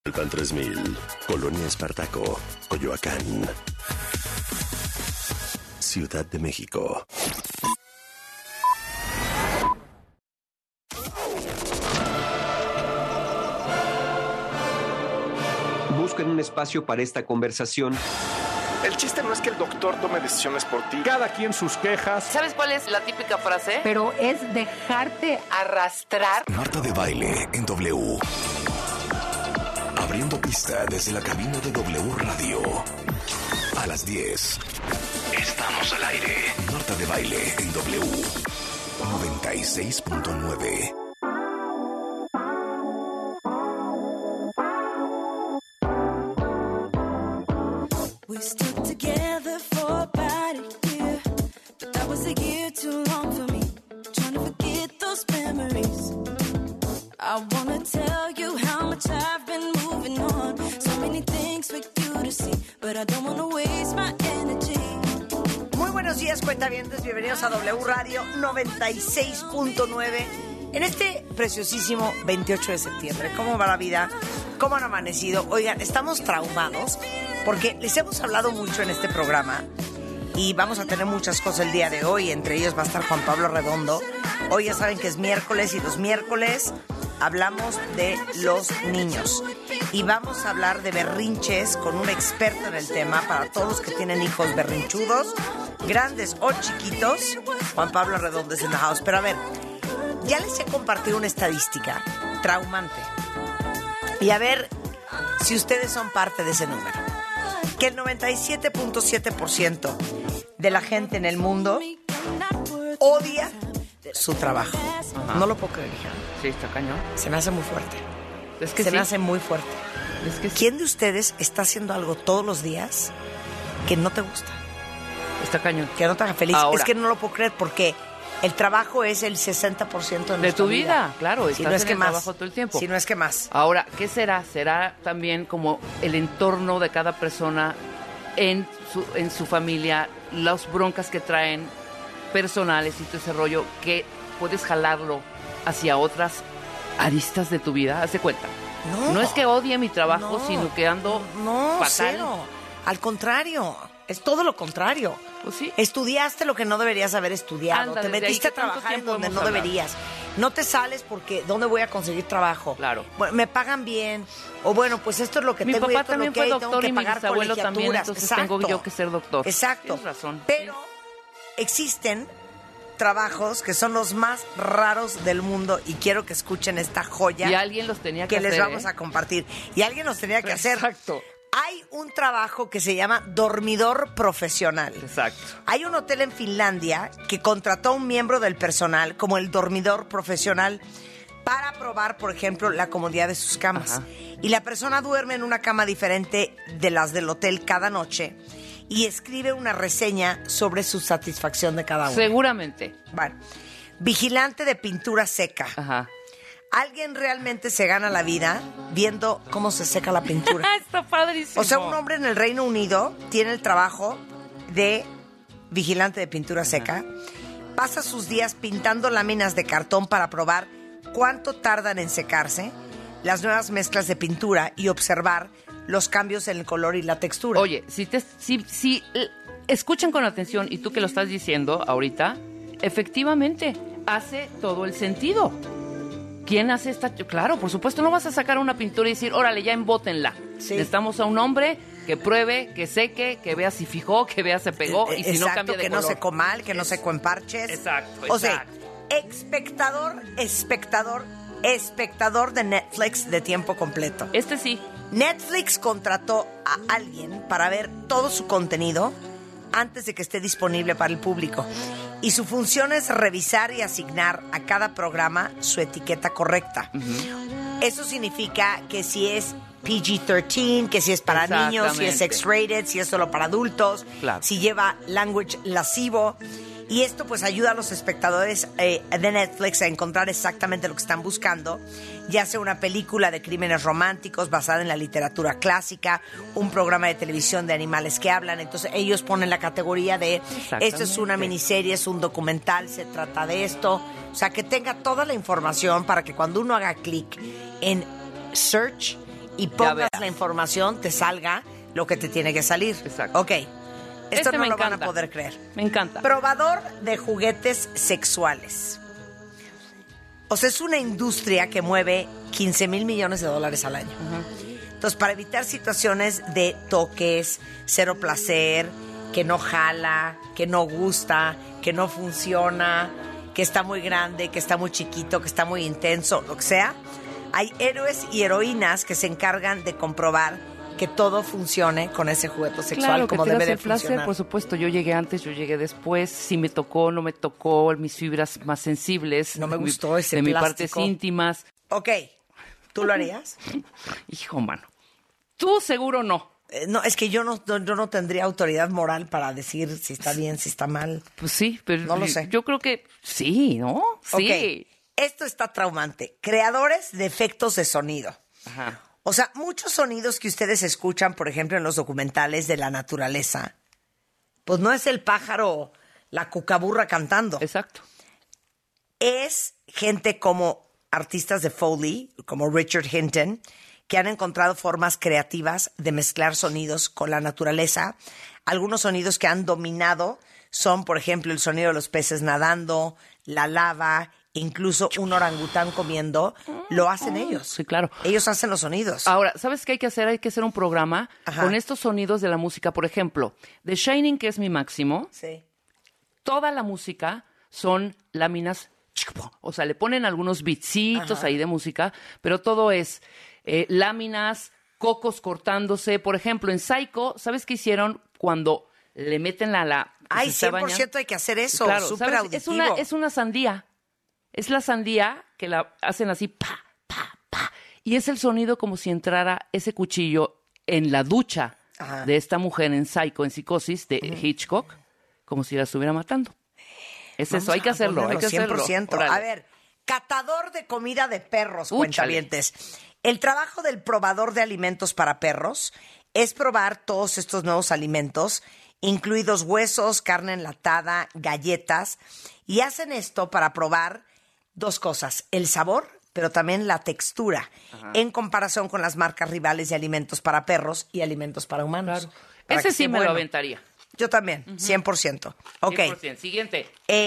Alpan 3000, Colonia Espartaco, Coyoacán, Ciudad de México. Busquen un espacio para esta conversación. El chiste no es que el doctor tome decisiones por ti. Cada quien sus quejas. ¿Sabes cuál es la típica frase? Pero es dejarte arrastrar. Marta de Baile en W. Abriendo pista desde la cabina de W Radio. A las 10. Estamos al aire. Marta de Baile en W. 96.9. We stood together for about a year, but that was a year too long for me. Trying to forget those memories. I wanna tell you how much I've been moving on. So many things for you to see, but I don't wanna waste my energy. Muy buenos días, cuentavientes. Bienvenidos a W Radio 96.9. En este preciosísimo 28 de septiembre, ¿cómo va la vida? ¿Cómo han amanecido? Oigan, estamos traumados porque les hemos hablado mucho en este programa y vamos a tener muchas cosas el día de hoy. Entre ellos va a estar Juan Pablo Redondo. Hoy ya saben que es miércoles y los miércoles hablamos de los niños. Y vamos a hablar de berrinches con un experto en el tema para todos los que tienen hijos berrinchudos, grandes o chiquitos. Juan Pablo Redondo es en the house. Pero a ver, ya les he compartido una estadística traumante. Y a ver si ustedes son parte de ese número. Que el 97.7% de la gente en el mundo odia su trabajo. Ajá. No lo puedo creer, hija. Sí, está cañón. Se me hace muy fuerte. Es que Se sí. me hace muy fuerte. Es que sí. ¿Quién de ustedes está haciendo algo todos los días que no te gusta? Está cañón. Que no te haga feliz. Ahora. Es que no lo puedo creer porque el trabajo es el 60% De tu vida, claro. Si Estás no es en que el más. trabajo todo el tiempo. Si no es que más. Ahora, ¿qué será? ¿Será también como el entorno de cada persona en su familia, las broncas que traen personales y todo ese rollo, que puedes jalarlo hacia otras aristas de tu vida? Haz de cuenta. No es que odie mi trabajo, No. sino que ando fatal. Cero. Al contrario, es todo lo contrario. Pues sí. Estudiaste lo que no deberías haber estudiado. Ándale, te de ahí metiste a que tanto trabajar en tiempo donde hemos no hablado. deberías. No te sales porque ¿dónde voy a conseguir trabajo? Claro. Bueno, me pagan bien. O bueno, pues esto es lo que Mi tengo y papá esto es lo también que fue hay, tengo doctor que y mi pagar bisabuelo también, colegiaturas. entonces Exacto. tengo yo que ser doctor. Exacto. Tienes razón. Pero existen trabajos que son los más raros del mundo y quiero que escuchen esta joya Y alguien los tenía que les hacer, vamos a compartir. Y alguien los tenía que hacer. Exacto. Hay un trabajo que se llama dormidor profesional. Exacto. Hay un hotel en Finlandia que contrató a un miembro del personal como el dormidor profesional para probar, por ejemplo, la comodidad de sus camas. Ajá. Y la persona duerme en una cama diferente de las del hotel cada noche y escribe una reseña sobre su satisfacción de cada uno. Seguramente. Bueno, vigilante de pintura seca. Ajá. ¿Alguien realmente se gana la vida viendo cómo se seca la pintura? Está padrísimo. O sea, un hombre en el Reino Unido tiene el trabajo de vigilante de pintura seca, pasa sus días pintando láminas de cartón para probar cuánto tardan en secarse las nuevas mezclas de pintura y observar los cambios en el color y la textura. Oye, si escuchan con atención y tú que lo estás diciendo ahorita, efectivamente, hace todo el sentido. ¿Quién hace esta? Claro, por supuesto, no vas a sacar una pintura y decir, órale, ya embótenla. Sí. Necesitamos a un hombre que pruebe, que seque, que vea si fijó, que vea si pegó y si no cambia de que color. no seco mal, que no seco en parches. Exacto, O sea, exacto. espectador de Netflix de tiempo completo. Este sí. Netflix contrató a alguien para ver todo su contenido antes de que esté disponible para el público. Y su función es revisar y asignar a cada programa su etiqueta correcta. Eso significa que si es PG-13, que si es para niños, si es X-rated, si es solo para adultos, Claro. si lleva language lascivo. Y esto pues ayuda a los espectadores de Netflix a encontrar exactamente lo que están buscando, ya sea una película de crímenes románticos basada en la literatura clásica, un programa de televisión de animales que hablan. Entonces ellos ponen la categoría de esto es una miniserie, es un documental, se trata de esto. O sea, que tenga toda la información para que cuando uno haga clic en search y pongas verás. la información, te salga lo que te tiene que salir. Exacto. Ok. Esto no me lo van a encanta. poder creer. Me encanta. Probador de juguetes sexuales. O sea, es una industria que mueve 15 mil millones de dólares al año. Entonces, para evitar situaciones de toques, cero placer, que no jala, que no gusta, que no funciona, que está muy grande, que está muy chiquito, que está muy intenso, lo que sea, hay héroes y heroínas que se encargan de comprobar que todo funcione con ese juguete sexual Claro, como que te debe das de el placer, funcionar. por supuesto. Yo llegué antes, yo llegué después. Si me tocó, no me tocó, mis fibras más sensibles. No me de gustó ese de mis plástico. partes íntimas. Ok, ¿tú lo harías? Hijo, mano. Tú seguro no. No, es que yo no tendría autoridad moral para decir si está bien, si está mal. Pues sí, pero No lo sé. yo creo que sí, ¿no? Sí. Ok, esto está traumante. Creadores de efectos de sonido. Ajá. O sea, muchos sonidos que ustedes escuchan, por ejemplo, en los documentales de la naturaleza, pues no es el pájaro, la cucaburra cantando. Exacto. Es gente como artistas de Foley, como Richard Hinton, que han encontrado formas creativas de mezclar sonidos con la naturaleza. Algunos sonidos que han dominado son, por ejemplo, el sonido de los peces nadando, la lava, incluso un orangután comiendo. Lo hacen ellos. Sí, claro. Ellos hacen los sonidos. Ahora, ¿sabes qué hay que hacer? Hay que hacer un programa Ajá. con estos sonidos de la música. Por ejemplo, The Shining, que es mi máximo, Sí. toda la música son láminas. O sea, le ponen algunos beatsitos ahí de música, pero todo es láminas, cocos cortándose. Por ejemplo, en Psycho, ¿sabes qué hicieron cuando le meten la Ay, se está 100% bañando? hay que hacer eso. Claro, Súper ¿sabes? auditivo. Es una sandía. Es la sandía que la hacen así, pa, pa, pa. Y es el sonido como si entrara ese cuchillo en la ducha Ajá. de esta mujer en Psycho, en Psicosis, de Hitchcock, como si la estuviera matando. Es Vamos eso, hay que a hacerlo, hay que ponerlo, hacerlo. 100%. Órale. A ver, catador de comida de perros, Úchale. cuentavientes. El trabajo del probador de alimentos para perros es probar todos estos nuevos alimentos, incluidos huesos, carne enlatada, galletas, y hacen esto para probar dos cosas, el sabor, pero también la textura, en comparación con las marcas rivales de alimentos para perros y alimentos para humanos. Claro. Para Ese que sí esté me bueno. lo aventaría. Yo también, 100%. Ok. 100%. Siguiente.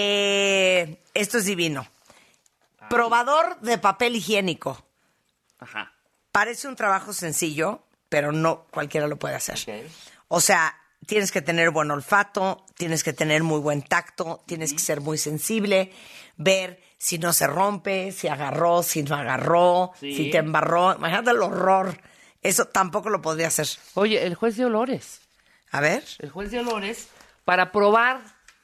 Esto es divino. Probador de papel higiénico. Ajá. Parece un trabajo sencillo, pero no cualquiera lo puede hacer. Ok. O sea, tienes que tener buen olfato, tienes que tener muy buen tacto, tienes que ser muy sensible, ver si no se rompe, si agarró, si no agarró, Sí. si te embarró. Imagínate el horror. Eso tampoco lo podría hacer. Oye, el juez de olores. A ver. El juez de olores, para probar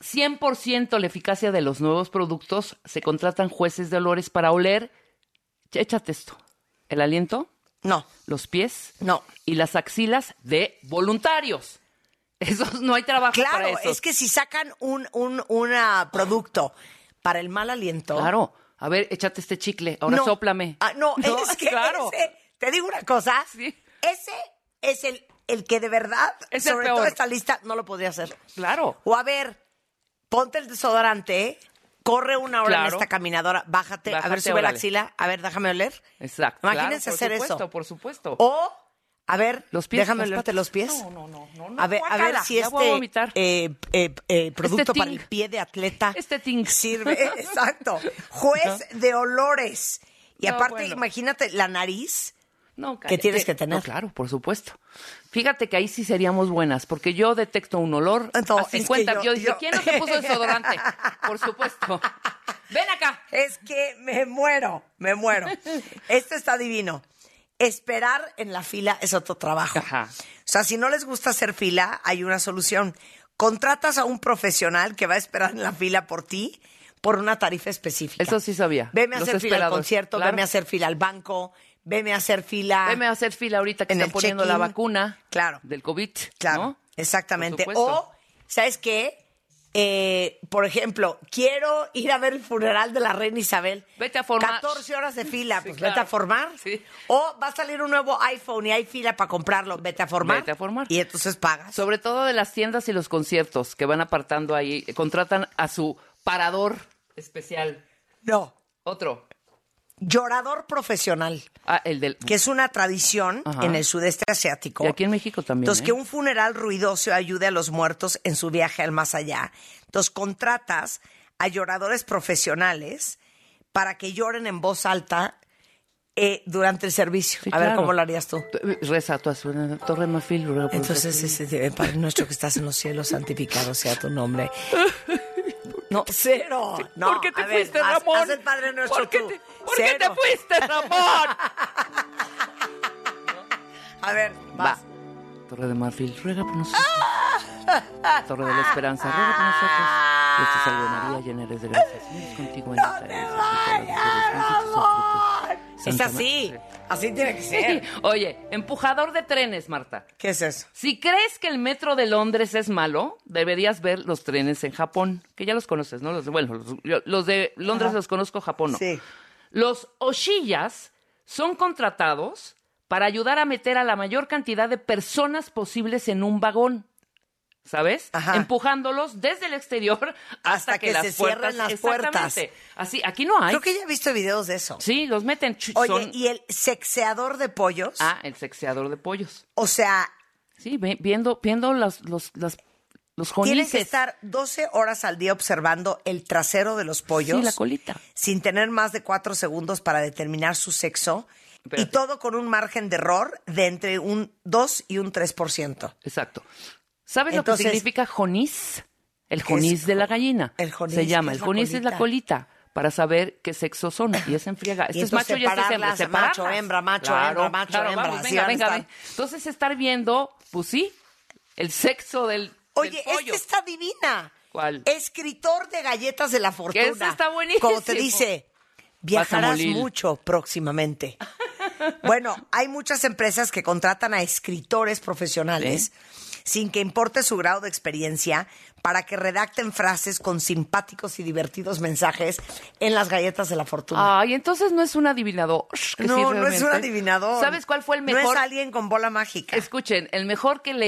100% la eficacia de los nuevos productos, se contratan jueces de olores para oler. Échate esto. El aliento, No, los pies no. y las axilas de voluntarios. Esos no hay trabajo para Claro, eso. es que si sacan un producto para el mal aliento. Claro. A ver, échate este chicle. Ahora no. sóplame. No, es que claro. ese, te digo una cosa, Sí. ese es el que de verdad, Es el sobre peor. todo esta lista, no lo podría hacer. Claro. O a ver, ponte el desodorante, corre una hora en Claro. esta caminadora, bájate, a ver, Bájate, sube la órale. axila, a ver, déjame oler. Exacto. Imagínense Claro, hacer por supuesto, eso. por supuesto. O, a ver, Los pies, déjame las olerte patas. los pies. No. A ver Guácala, si ya voy a vomitar. producto para ting. el pie de atleta Este ting. sirve. Exacto. Juez de olores. Y No, aparte, bueno. imagínate la nariz. No, que tienes que tener. No, claro, por supuesto. Fíjate que ahí sí seríamos buenas, porque yo detecto un olor No, a es que 50. Yo dije, yo- ¿quién no se puso desodorante? Por supuesto. Ven acá. Es que me muero. Esto está divino. Esperar en la fila es otro trabajo. Ajá. O sea, si no les gusta hacer fila, hay una solución. Contratas a un profesional que va a esperar en la fila por ti por una tarifa específica. Eso sí sabía. Veme a Los hacer fila al esperadores. concierto, Claro. veme a hacer fila al banco, veme a hacer fila. Veme a hacer fila ahorita que En están el poniendo la check-in. vacuna Claro. del COVID. Claro, ¿no? exactamente. Por supuesto. O, ¿sabes qué? Por ejemplo, quiero ir a ver el funeral de la reina Isabel. Vete a formar. 14 horas de fila, Sí, pues claro. vete a formar. Sí. O va a salir un nuevo iPhone y hay fila para comprarlo, vete a formar. Vete a formar. Y entonces pagas. Sobre todo de las tiendas y los conciertos que van apartando ahí, contratan a su parador especial. No, Otro. Llorador profesional. El del... Que es una tradición Ajá. en el sudeste asiático. Y aquí en México también. Entonces, que un funeral ruidoso ayude a los muertos en su viaje al más allá. Entonces, contratas a lloradores profesionales para que lloren en voz alta durante el servicio. Sí, a ver, claro. ¿cómo lo harías tú? Reza tú a su Torre de Marfil. ruega por Entonces, Padre nuestro que estás en los cielos, santificado sea tu nombre. No, cero. No, ¿Por qué te a ver, fuiste, Ramón? Haz el Padre Nuestro ¿Por qué tú. ¿Por qué te fuiste, Ramón? A ver, Va. vas. Torre de Marfil, ruega por nosotros. Torre de la Esperanza, ruega por nosotros. Dios te salve María, llena eres de gracia. Señor es contigo, bendita eres entre todas las mujeres, bendito Es así. Así tiene que ser. Oye, empujador de trenes, Marta. ¿Qué es eso? Si crees que el metro de Londres es malo, deberías ver los trenes en Japón, que ya los conoces, ¿no? Los de Londres Ajá. los conozco, Japón no. Sí. Los oshiyas son contratados para ayudar a meter a la mayor cantidad de personas posibles en un vagón, ¿sabes? Ajá. Empujándolos desde el exterior hasta que las se puertas... cierren las puertas. Exactamente. Así, aquí no hay. Creo que ya he visto videos de eso. Sí, los meten... Oye, son- ¿y el sexeador de pollos? el sexeador de pollos. O sea, Sí, viendo los jonices. tienes que estar 12 horas al día observando el trasero de los pollos. Sí, la colita. Sin tener más de 4 segundos para determinar su sexo. Espérate. Y todo con un margen de error de entre un 2 y un 3%. Exacto. ¿Sabes Entonces, lo que significa jonís? El ¿qué es? jonís de la gallina. El jonís, se llama. ¿qué El es la jonís es la colita para saber qué sexo son. Y es en friega. Este Y es macho entonces y este es hembra. separarlas, macho, Separarlas. hembra, macho, hembra, macho, hembra. Vamos, Así venga, van a venga, estar. venga. Entonces estar viendo, pues sí, el sexo del Oye, pollo. esta está divina. ¿Cuál? Escritor de galletas de la fortuna. ese está buenísimo. Como te dice, viajarás morir. mucho próximamente. Bueno, hay muchas empresas que contratan a escritores profesionales sin que importe su grado de experiencia para que redacten frases con simpáticos y divertidos mensajes en las galletas de la fortuna. Ay, entonces no es un adivinador. que no, sí, no es realmente. un adivinador. ¿Sabes cuál fue el mejor? No es alguien con bola mágica. Escuchen, el mejor que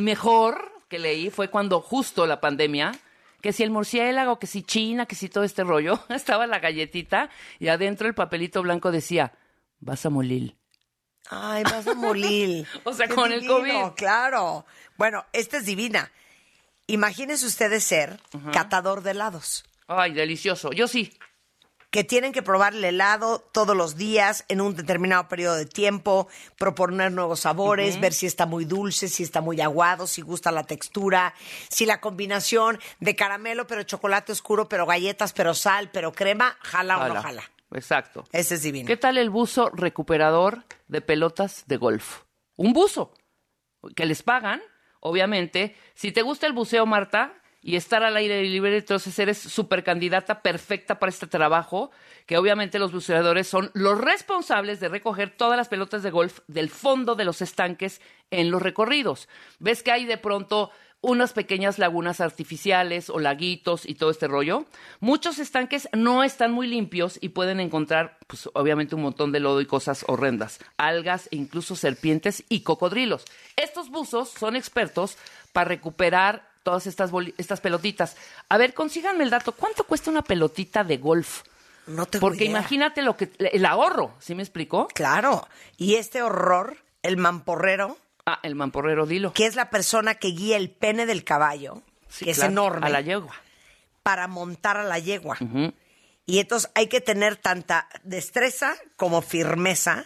leí fue cuando justo la pandemia, que si el murciélago, que si China, que si todo este rollo, estaba la galletita y adentro el papelito blanco decía, vas a morir. Ay, vas a morir. O sea, Qué con el divino, COVID. Claro. Bueno, esta es divina. Imagínense ustedes ser catador de helados. Ay, delicioso. Yo sí. Que tienen que probar el helado todos los días en un determinado periodo de tiempo, proponer nuevos sabores, ver si está muy dulce, si está muy aguado, si gusta la textura, si la combinación de caramelo pero chocolate oscuro, pero galletas, pero sal, pero crema, jala o no jala. Exacto. Ese es divino. ¿Qué tal el buzo recuperador de pelotas de golf? Un buzo que les pagan, obviamente. Si te gusta el buceo, Marta, y estar al aire libre, entonces eres súper candidata perfecta para este trabajo, que obviamente los buceadores son los responsables de recoger todas las pelotas de golf del fondo de los estanques en los recorridos. ¿Ves que hay de pronto unas pequeñas lagunas artificiales o laguitos y todo este rollo? Muchos estanques no están muy limpios y pueden encontrar, pues obviamente, un montón de lodo y cosas horrendas, algas e incluso serpientes y cocodrilos. Estos buzos son expertos para recuperar todas estas pelotitas. A ver, consíganme el dato. ¿Cuánto cuesta una pelotita de golf? No tengo Porque idea. imagínate el ahorro, ¿sí me explicó? Claro. Y este horror, el mamporrero, El mamporrero, dilo. que es la persona que guía el pene del caballo, Sí, que claro, es enorme, a la yegua. para montar a la yegua. Y entonces hay que tener tanta destreza como firmeza.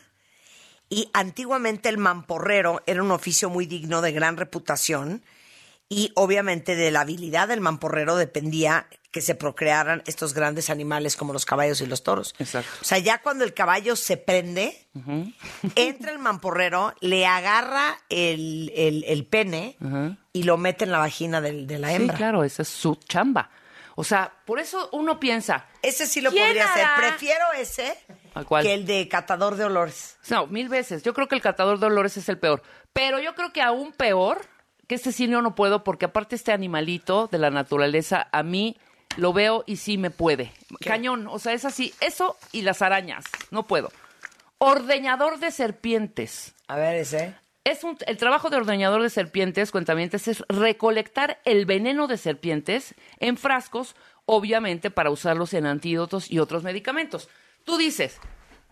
Y antiguamente el mamporrero era un oficio muy digno, de gran reputación. Y obviamente de la habilidad del mamporrero dependía que se procrearan estos grandes animales como los caballos y los toros. Exacto. O sea, ya cuando el caballo se prende, entra el mamporrero, le agarra el pene y lo mete en la vagina de la hembra. Sí, claro, esa es su chamba. O sea, por eso uno piensa... Ese sí lo ¿quién podría hacer. hará? Prefiero ese ¿A cuál? que el de catador de olores. No, 1000 veces. Yo creo que el catador de olores es el peor. Pero yo creo que aún peor, que este sí no puedo, porque aparte este animalito de la naturaleza, a mí lo veo y sí me puede. ¿Qué? Cañón, o sea, es así. Eso y las arañas, no puedo. Ordeñador de serpientes. A ver, ese. El trabajo de ordeñador de serpientes, cuentavientes, es recolectar el veneno de serpientes en frascos, obviamente para usarlos en antídotos y otros medicamentos. Tú dices,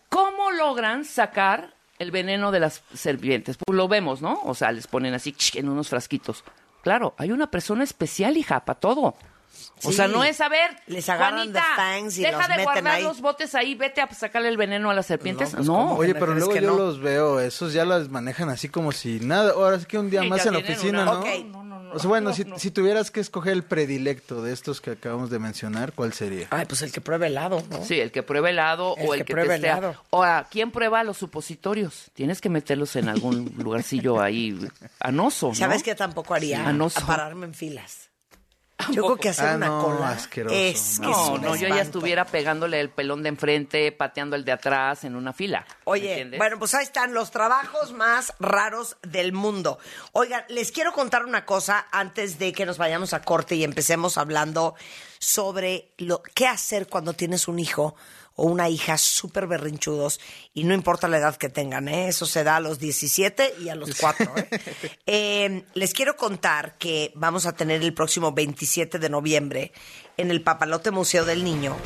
¿Cómo logran sacar el veneno de las serpientes? Pues lo vemos, ¿no? O sea, les ponen así en unos frasquitos. Claro, hay una persona especial, hija, para todo. O sea, no es, a ver, les agarran Juanita, the fangs y deja los de meten guardar ahí. los botes ahí, vete a sacarle el veneno a las serpientes. No, pues, No. Oye, pero ¿Crees luego que yo no? los veo, esos ya las manejan así como si nada. Ahora sí que un día Sí, más ya en la tienen oficina, una- ¿no? Ok. O sea, bueno, si tuvieras que escoger el predilecto de estos que acabamos de mencionar, ¿cuál sería? Ay, pues el que pruebe helado, ¿no? Sí, el que pruebe helado El o el que que pruebe testea. helado. Ahora, ¿quién prueba los supositorios? Tienes que meterlos en algún lugarcillo ahí anoso, ¿no? ¿Sabes qué tampoco haría? Anoso. A pararme en filas. Yo creo que hacer una no, cola asqueroso. es No, un yo ya espanto. estuviera pegándole el pelón de enfrente, pateando el de atrás en una fila. Oye, ¿entiendes? bueno, pues ahí están los trabajos más raros del mundo. Oigan, les quiero contar una cosa antes de que nos vayamos a corte y empecemos hablando sobre qué hacer cuando tienes un hijo o una hija súper berrinchudos y no importa la edad que tengan, ¿eh? Eso se da a los 17 y a los 4, ¿eh? Les quiero contar que vamos a tener el próximo 27 de noviembre en el Papalote Museo del Niño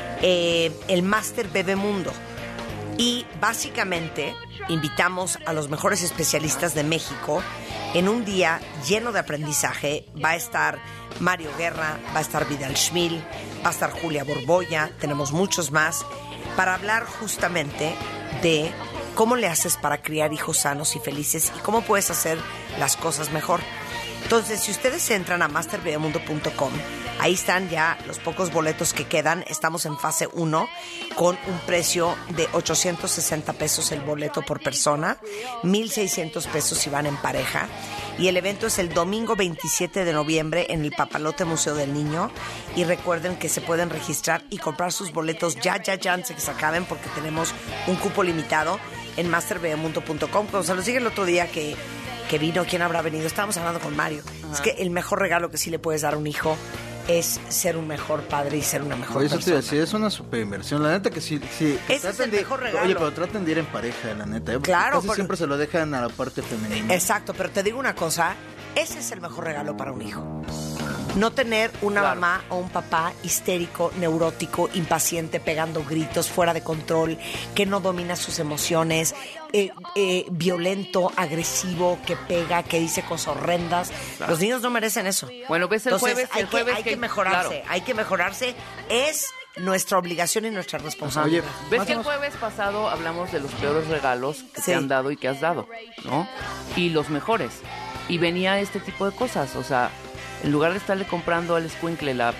el Máster Bebemundo. Y básicamente invitamos a los mejores especialistas de México en un día lleno de aprendizaje. Va a estar Mario Guerra, va a estar Vidal Schmil, va a estar Julia Borbolla, tenemos muchos más, para hablar justamente de cómo le haces para criar hijos sanos y felices y cómo puedes hacer las cosas mejor. Entonces, si ustedes entran a masterbebemundo.com, ahí están ya los pocos boletos que quedan. Estamos en fase 1 con un precio de 860 pesos el boleto por persona, 1,600 pesos si van en pareja. Y el evento es el domingo 27 de noviembre en el Papalote Museo del Niño. Y recuerden que se pueden registrar y comprar sus boletos ya antes de que se acaben, porque tenemos un cupo limitado en masterbebemundo.com. Cuando se los dije el otro día que vino, ¿quién habrá venido? Estábamos hablando con Mario. Ajá. Es que el mejor regalo que sí le puedes dar a un hijo es ser un mejor padre y ser una mejor Oye, eso te iba a persona. decir, es una super inversión. La neta que sí. Ese es el mejor regalo. Oye, pero traten de ir en pareja, la neta. Porque Claro, casi siempre se lo dejan a la parte femenina. Exacto, pero te digo una cosa, ese es el mejor regalo para un hijo. No tener una mamá o un papá histérico, neurótico, impaciente, pegando gritos, fuera de control, que no domina sus emociones, violento, agresivo, que pega, que dice cosas horrendas. Los niños no merecen eso. Bueno, ves el Entonces, jueves. hay que mejorarse, hay que mejorarse. Es nuestra obligación y nuestra responsabilidad. Oye, ¿Ves más que o el menos- jueves pasado hablamos de los peores regalos que Sí. te han dado y que has dado, ¿no? Y los mejores. Y venía este tipo de cosas, o sea, en lugar de estarle comprando al escuincle la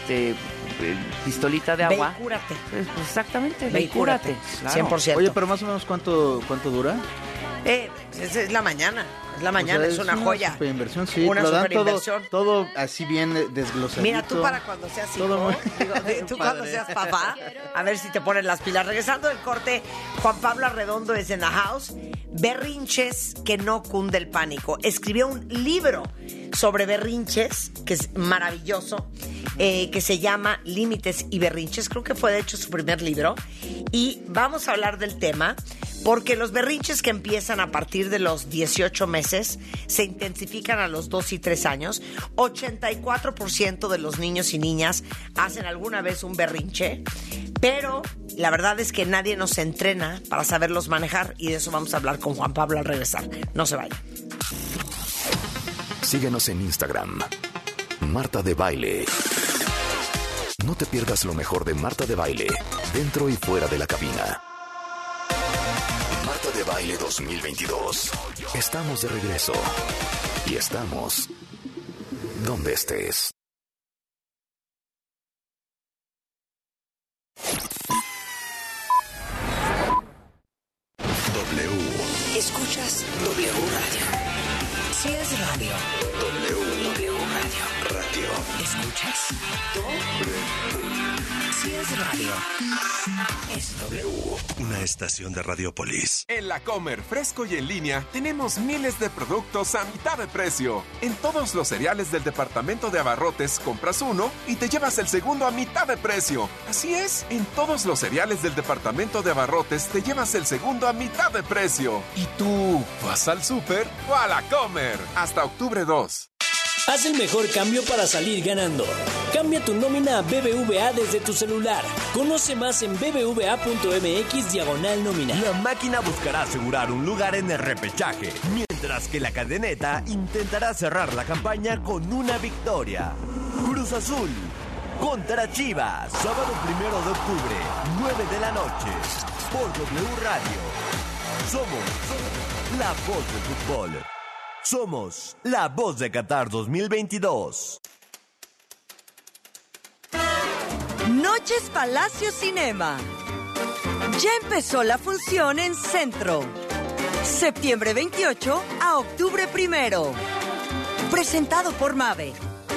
pistolita de Ve agua. y cúrate. Pues, exactamente, Ve y cúrate. Claro. 100%. Oye, pero más o menos ¿cuánto dura? Es la mañana. Es la mañana, O sea, es una joya. Super inversión, sí. Una Lo dan superinversión. todo así bien desglosadito. Mira, tú para cuando seas hijo, Todo muy- tú cuando Padre. seas papá, a ver si te ponen las pilas. Regresando del corte, Juan Pablo Arredondo es en the house. Berrinches que no cunde el pánico. Escribió un libro sobre berrinches, que es maravilloso, que se llama Límites y Berrinches. Creo que fue de hecho su primer libro. Y vamos a hablar del tema porque los berrinches que empiezan a partir de los 18 meses se intensifican a los 2 y 3 años. 84% de los niños y niñas hacen alguna vez un berrinche, pero la verdad es que nadie nos entrena para saberlos manejar y de eso vamos a hablar con Juan Pablo al regresar. No se vayan. Síguenos en Instagram. Marta de Baile. No te pierdas lo mejor de Marta de Baile, dentro y fuera de la cabina. Marta de Baile 2022. Estamos de regreso. Y estamos donde estés. W. Escuchas W Radio. Si es radio. W Radio. Radio. ¿Escuchas? Si es radio. Es W. Una estación de Radiopolis. En La Comer, fresco y en línea, tenemos miles de productos a mitad de precio. En todos los cereales del departamento de abarrotes, compras uno y te llevas el segundo a mitad de precio. Así es, en todos los cereales del departamento de abarrotes, te llevas el segundo a mitad de precio. ¿Y tú, vas al súper o a La Comer? Hasta octubre 2. Haz el mejor cambio para salir ganando. Cambia tu nómina a BBVA desde tu celular. Conoce más en bbva.mx/nómina. La máquina buscará asegurar un lugar en el repechaje, mientras que la cadeneta intentará cerrar la campaña con una victoria. Cruz Azul contra Chivas, sábado 1 de octubre, 9 de la noche, por W Radio. Somos la voz del fútbol. Somos la voz de Qatar 2022. Noches Palacio Cinema. Ya empezó la función en Centro. Septiembre 28 a octubre 1. Presentado por Mave.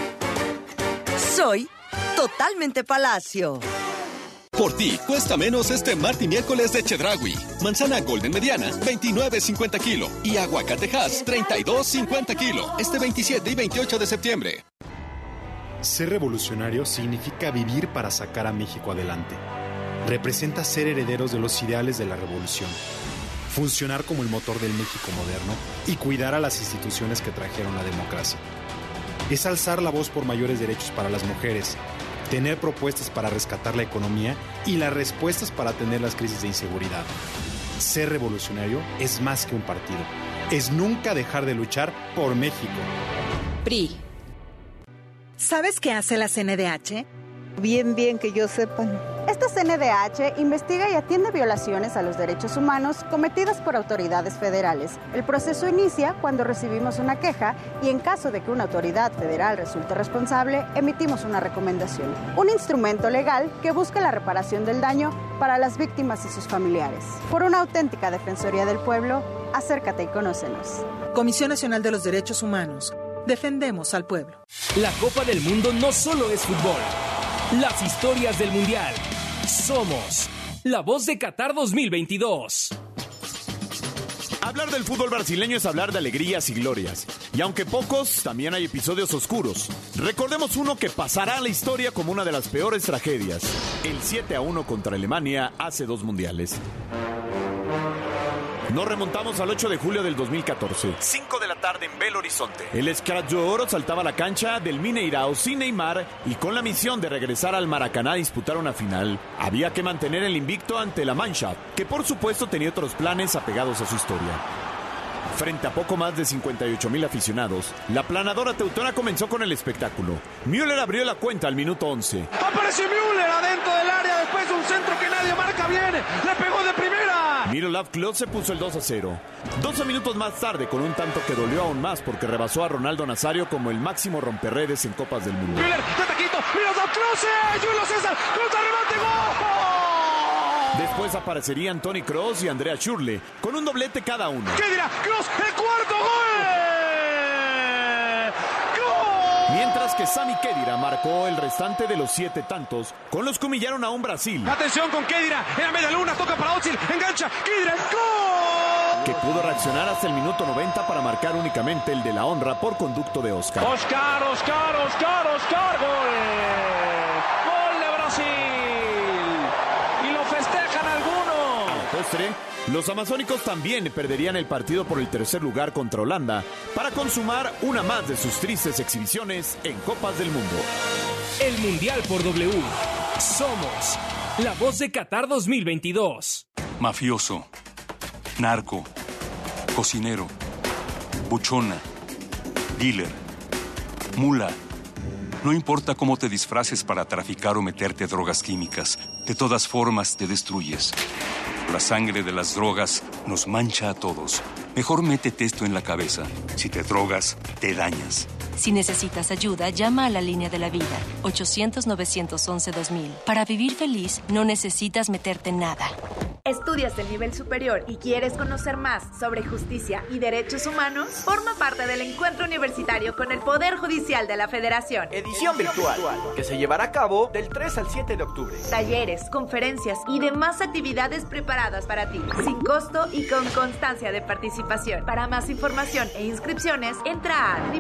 Soy totalmente Palacio. Por ti, cuesta menos este martes y miércoles de Chedraui. Manzana Golden mediana, 29.50 kilo. Y aguacatejas, 32.50 kilo. Este 27 y 28 de septiembre. Ser revolucionario significa vivir para sacar a México adelante. Representa ser herederos de los ideales de la revolución. Funcionar como el motor del México moderno y cuidar a las instituciones que trajeron la democracia. Es alzar la voz por mayores derechos para las mujeres, tener propuestas para rescatar la economía y las respuestas para atender las crisis de inseguridad. Ser revolucionario es más que un partido. Es nunca dejar de luchar por México. PRI. ¿Sabes qué hace la CNDH? Bien que yo sepa. Esta CNDH investiga y atiende violaciones a los derechos humanos cometidas por autoridades federales. El proceso inicia cuando recibimos una queja y en caso de que una autoridad federal resulte responsable, emitimos una recomendación. Un instrumento legal que busca la reparación del daño para las víctimas y sus familiares. Por una auténtica Defensoría del Pueblo, acércate y conócenos. Comisión Nacional de los Derechos Humanos. Defendemos al pueblo. La Copa del Mundo no solo es fútbol. Las historias del Mundial. Somos la voz de Qatar 2022. Hablar del fútbol brasileño es hablar de alegrías y glorias. Y aunque pocos, también hay episodios oscuros. Recordemos uno que pasará a la historia como una de las peores tragedias. El 7-1 contra Alemania hace 2 mundiales. Nos remontamos al 8 de julio del 2014. 5 de la tarde en Belo Horizonte. El Escrachooro saltaba a la cancha del Mineirao sin Neymar y con la misión de regresar al Maracaná a disputar una final. Había que mantener el invicto ante la Mannschaft, que por supuesto tenía otros planes apegados a su historia. Frente a poco más de 58,000 aficionados, la planadora teutona comenzó con el espectáculo. Müller abrió la cuenta al minuto 11. Apareció Müller adentro del área después de un centro que nadie marca bien. Le pegó de primera. Miroslav Klose puso el 2-0. 12 minutos más tarde, con un tanto que dolió aún más porque rebasó a Ronaldo Nazario como el máximo romperredes en Copas del Mundo. Müller, de taquito, Miroslav Klose, Julio César, contra remate, ¡gol! Después aparecerían Toni Kroos y Andrea Schürrle, con un doblete cada uno. ¿Qué dirá? ¡Kroos, el cuarto gol! Mientras que Sami Khedira marcó el restante de los 7 tantos, con los que humillaron a un Brasil. Atención con Khedira, en la media luna, toca para Özil, engancha, Khedira, ¡gol! Que pudo reaccionar hasta el minuto 90 para marcar únicamente el de la honra por conducto de Oscar. Oscar, gol. Gol de Brasil. Y lo festejan algunos. A la postre, los amazónicos también perderían el partido por el tercer lugar contra Holanda para consumar una más de sus tristes exhibiciones en Copas del Mundo. El Mundial por W. Somos la voz de Qatar 2022. Mafioso, narco, cocinero, buchona, dealer, mula. No importa cómo te disfraces para traficar o meterte drogas químicas, de todas formas te destruyes. La sangre de las drogas nos mancha a todos. Mejor métete esto en la cabeza. Si te drogas, te dañas. Si necesitas ayuda, llama a la línea de la vida, 800-911-2000. Para vivir feliz, no necesitas meterte en nada. ¿Estudias de nivel superior y quieres conocer más sobre justicia y derechos humanos? Forma parte del encuentro universitario con el Poder Judicial de la Federación. Edición virtual, que se llevará a cabo del 3 al 7 de octubre. Talleres, conferencias y demás actividades preparadas para ti, sin costo y con constancia de participación. Para más información e inscripciones, entra a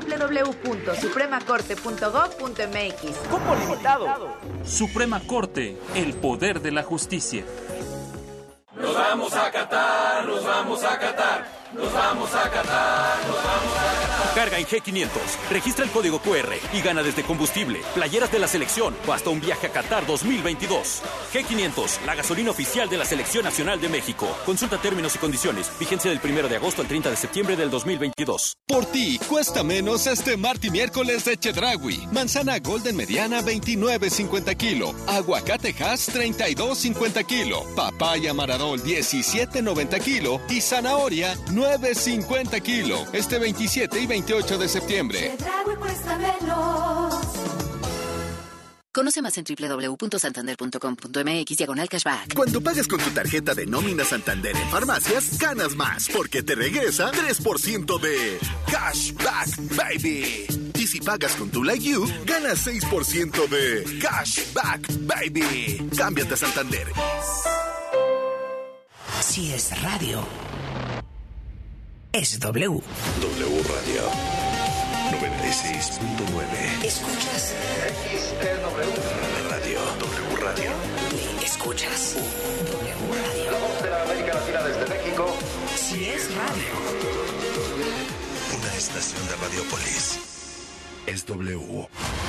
www.supremacorte.gov.mx. Cupo limitado. Suprema Corte, el poder de la justicia. Nos vamos a Qatar, nos vamos a Qatar, nos vamos a Qatar, nos vamos a Qatar. Carga en G500, registra el código QR y gana desde combustible, playeras de la selección o hasta un viaje a Qatar 2022. G500, la gasolina oficial de la Selección Nacional de México. Consulta términos y condiciones. Vigencia del 1 de agosto al 30 de septiembre del 2022. Por ti, cuesta menos este martes y miércoles de Chedraui. Manzana Golden mediana, 29.50 kilo. Aguacate Hass, 32.50 kilo. Papaya Maradol, 17.90 kilo. Y zanahoria, 9.50 kilo. Este 27 y 28 de septiembre. Conoce más en www.santander.com.mx/cashback. Cuando pagas con tu tarjeta de nómina Santander en farmacias, ganas más porque te regresa 3% de Cashback Baby. Y si pagas con tu Like You, ganas 6% de Cashback Baby. Cámbiate a Santander. Si es radio, es W. W Radio 96.9. ¿Escuchas? Radio. W Radio. ¿Escuchas? W Radio. La voz de la América Latina desde México. Si es radio. Una estación de Radiopolis. Es W.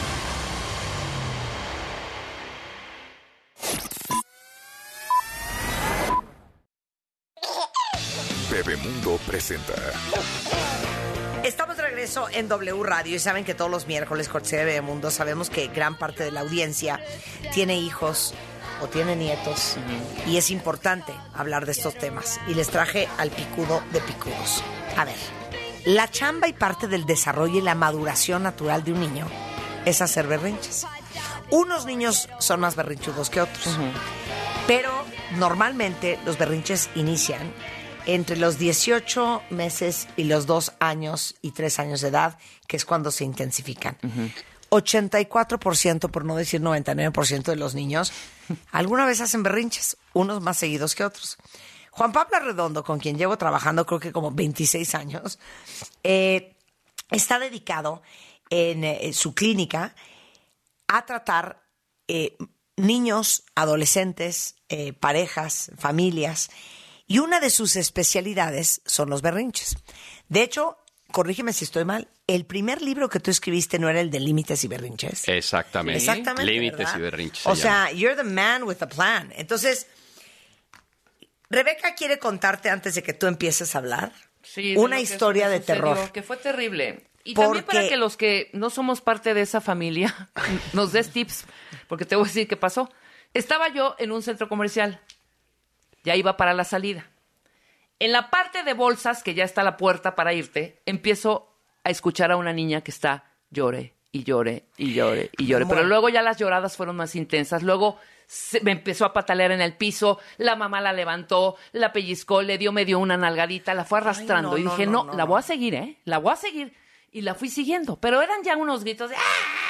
Bebemundo presenta. Estamos de regreso en W Radio y saben que todos los miércoles, cortesía de Bebemundo, sabemos que gran parte de la audiencia tiene hijos o tiene nietos y es importante hablar de estos temas. Y les traje al picudo de picudos. A ver, la chamba y parte del desarrollo y la maduración natural de un niño es hacer berrinches. Unos niños son más berrinchudos que otros, pero normalmente los berrinches inician entre los 18 meses y los 2 años y 3 años de edad, que es cuando se intensifican. 84%, por no decir 99% de los niños, alguna vez hacen berrinches, unos más seguidos que otros. Juan Pablo Arredondo, con quien llevo trabajando creo que como 26 años, está dedicado en su clínica a tratar niños, adolescentes, parejas, familias. Y una de sus especialidades son los berrinches. De hecho, corrígeme si estoy mal, el primer libro que tú escribiste no era el de Límites y Berrinches. Exactamente. Exactamente, Límites ¿verdad? y Berrinches. O sea, you're the man with a plan. Entonces, Rebeca quiere contarte antes de que tú empieces a hablar una historia de terror. Que fue terrible. Y también para que los que no somos parte de esa familia nos des tips, porque te voy a decir qué pasó. Estaba yo en un centro comercial. Ya iba para la salida. En la parte de bolsas, que ya está la puerta para irte, empiezo a escuchar a una niña que está llore y llore y llore y llore. Pero luego ya las lloradas fueron más intensas. Luego me empezó a patalear en el piso. La mamá la levantó, la pellizcó, me dio una nalgadita, la fue arrastrando. Ay, y dije, no, la voy a seguir, ¿eh? La voy a seguir. Y la fui siguiendo. Pero eran ya unos gritos de...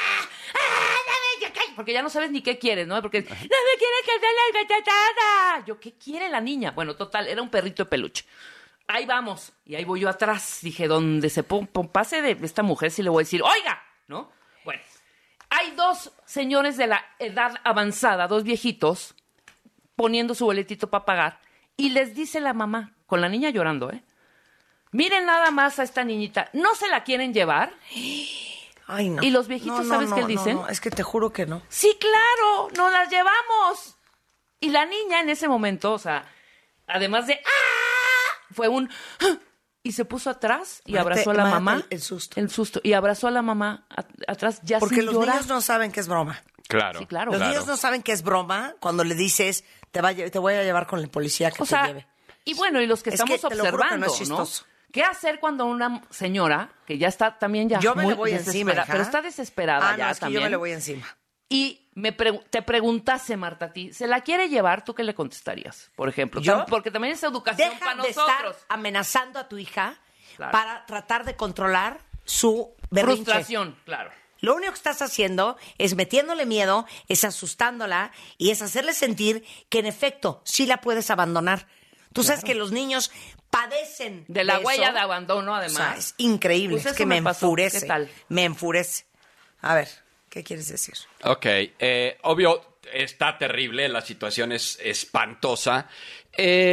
Porque ya no sabes ni qué quieres, ¿no? Porque no me quiere que dé la gatetada. Yo, ¿qué quiere la niña? Bueno, total, era un perrito de peluche. Ahí vamos. Y ahí voy yo atrás. Dije, donde se pase de esta mujer, sí le voy a decir, ¡oiga! ¿No? Bueno, hay 2 señores de la edad avanzada, 2 viejitos, poniendo su boletito para pagar. Y les dice la mamá, con la niña llorando, miren nada más a esta niñita, ¿no se la quieren llevar? Ay, no. Y los viejitos, ¿sabes qué dicen? No, es que te juro que no. Sí, claro, nos las llevamos. Y la niña en ese momento, o sea, además de ¡ah!, fue un ¡ah!, y se puso atrás y abrazó a la mamá. El susto. El susto. Y abrazó a la mamá atrás ya porque sin los llorar. niños no saben que es broma. Claro. Sí, claro. Los niños no saben que es broma cuando le dices, te voy a llevar con la policía que te lleve. Y bueno, y los que estamos te lo juro que observando, no es chistoso. ¿Qué hacer cuando una señora, que ya está también ya yo me muy le voy encima, hija. pero está desesperada ya no, es que también? yo me le voy encima. Y te preguntase, Marta, a ti, ¿se la quiere llevar? ¿Tú qué le contestarías, por ejemplo? ¿Yo? Porque también es educación Deja para de nosotros. estar amenazando a tu hija Claro. para tratar de controlar su berrinche. Frustración, claro. Lo único que estás haciendo es metiéndole miedo, es asustándola y es hacerle sentir que en efecto sí la puedes abandonar. Tú sabes que los niños padecen de la huella eso. de abandono, además. O sea, es increíble, Pues es eso que me pasó. enfurece. ¿Qué tal? Me enfurece. A ver, ¿qué quieres decir? Ok, obvio, está terrible, la situación es espantosa,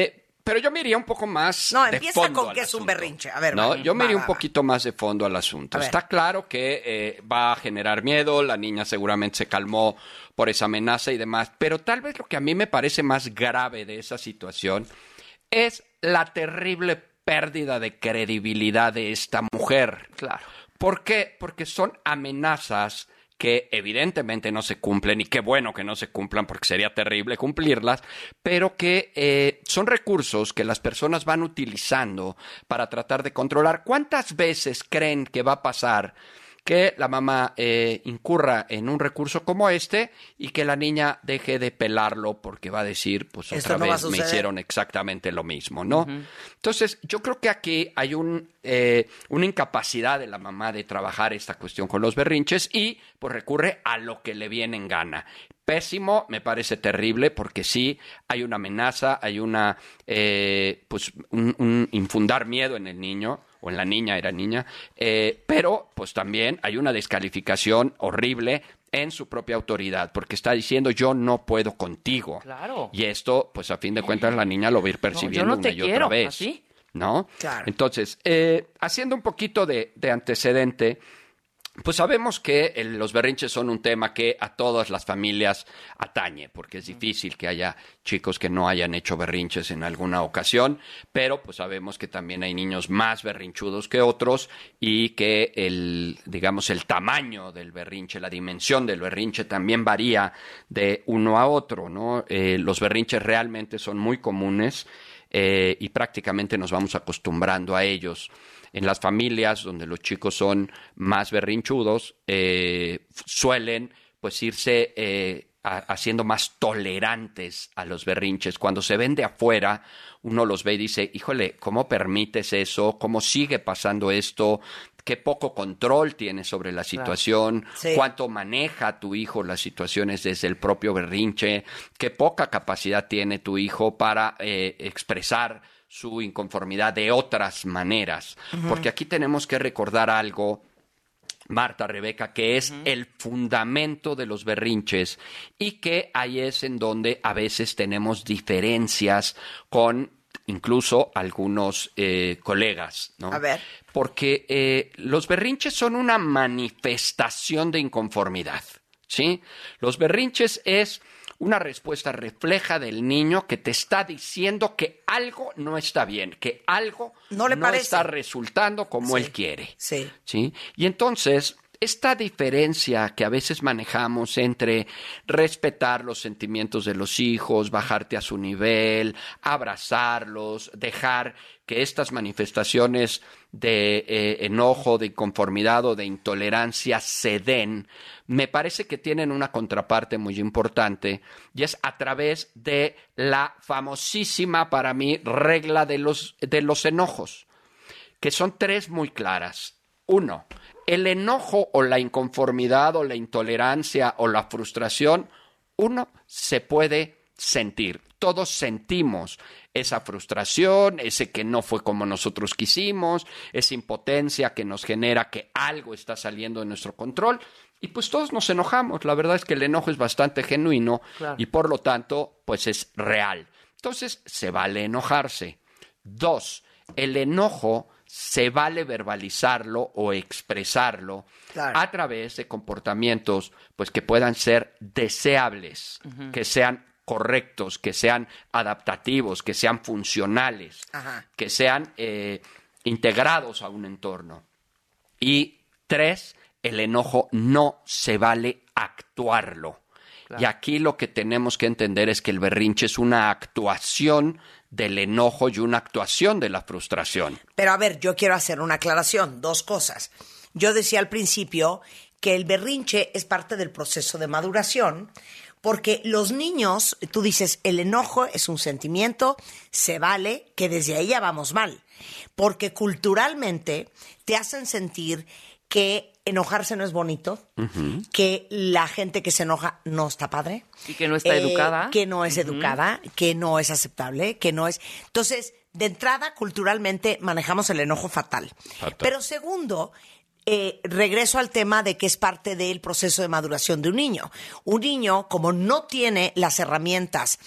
Pero yo me iría un poco más No, de empieza fondo con que al es un asunto. berrinche. A ver, No, yo me iría un poquito más de fondo al asunto. A ver. Está claro que va a generar miedo, la niña seguramente se calmó por esa amenaza y demás, pero tal vez lo que a mí me parece más grave de esa situación es la terrible pérdida de credibilidad de esta mujer. Claro. ¿Por qué? Porque son amenazas que evidentemente no se cumplen, y qué bueno que no se cumplan porque sería terrible cumplirlas, pero que son recursos que las personas van utilizando para tratar de controlar. ¿Cuántas veces creen que va a pasar que la mamá incurra en un recurso como este y que la niña deje de pelarlo porque va a decir, pues Esto otra no va a vez me suceder. hicieron exactamente lo mismo, ¿no? Entonces, yo creo que aquí hay una incapacidad de la mamá de trabajar esta cuestión con los berrinches y pues recurre a lo que le viene en gana. Pésimo, me parece terrible porque sí hay una amenaza, hay una pues un infundar miedo en el niño, o en la niña, era niña, pero pues también hay una descalificación horrible en su propia autoridad, porque está diciendo yo no puedo contigo. Claro. Y esto, pues a fin de cuentas, la niña lo va a ir percibiendo yo no te una y otra quiero, vez. ¿así? ¿No? Claro. Entonces, haciendo un poquito de antecedente, pues sabemos que los berrinches son un tema que a todas las familias atañe, porque es difícil que haya chicos que no hayan hecho berrinches en alguna ocasión, pero pues sabemos que también hay niños más berrinchudos que otros y que el tamaño del berrinche, la dimensión del berrinche también varía de uno a otro, ¿no? Los berrinches realmente son muy comunes y prácticamente nos vamos acostumbrando a ellos. En las familias donde los chicos son más berrinchudos, suelen pues irse haciendo más tolerantes a los berrinches. Cuando se ven de afuera, uno los ve y dice, híjole, ¿cómo permites eso? ¿Cómo sigue pasando esto? ¿Qué poco control tienes sobre la situación? Claro. Sí. ¿Cuánto maneja tu hijo las situaciones desde el propio berrinche? ¿Qué poca capacidad tiene tu hijo para expresar su inconformidad de otras maneras? Porque aquí tenemos que recordar algo, Marta, Rebeca, que es el fundamento de los berrinches y que ahí es en donde a veces tenemos diferencias con incluso algunos colegas, ¿no? A ver. Porque los berrinches son una manifestación de inconformidad, ¿sí? Los berrinches es una respuesta refleja del niño que te está diciendo que algo no está bien, que algo no está resultando como él quiere. Sí. ¿Sí? Y entonces, esta diferencia que a veces manejamos entre respetar los sentimientos de los hijos, bajarte a su nivel, abrazarlos, dejar que estas manifestaciones de enojo, de inconformidad o de intolerancia se den, me parece que tienen una contraparte muy importante y es a través de la famosísima para mí regla de los enojos, que son tres muy claras. 1, el enojo o la inconformidad o la intolerancia o la frustración, se puede sentir. Todos sentimos esa frustración, ese que no fue como nosotros quisimos, esa impotencia que nos genera que algo está saliendo de nuestro control. Y pues todos nos enojamos. La verdad es que el enojo es bastante genuino y por lo tanto pues es real. Entonces se vale enojarse. 2, el enojo se vale verbalizarlo o expresarlo a través de comportamientos pues que puedan ser deseables, que sean correctos, que sean adaptativos, que sean funcionales, que sean integrados a un entorno. Y 3, el enojo no se vale actuarlo. Y aquí lo que tenemos que entender es que el berrinche es una actuación del enojo y una actuación de la frustración. Pero a ver, yo quiero hacer una aclaración, 2 cosas. Yo decía al principio que el berrinche es parte del proceso de maduración, porque los niños, tú dices, el enojo es un sentimiento, se vale, que desde ahí ya vamos mal, porque culturalmente te hacen sentir que enojarse no es bonito, que la gente que se enoja no está padre. Y que no está educada. Que no es educada, que no es aceptable, que no es... Entonces, de entrada, culturalmente manejamos el enojo fatal. Pero segundo, regreso al tema de que es parte del proceso de maduración de un niño. Un niño, como no tiene las herramientas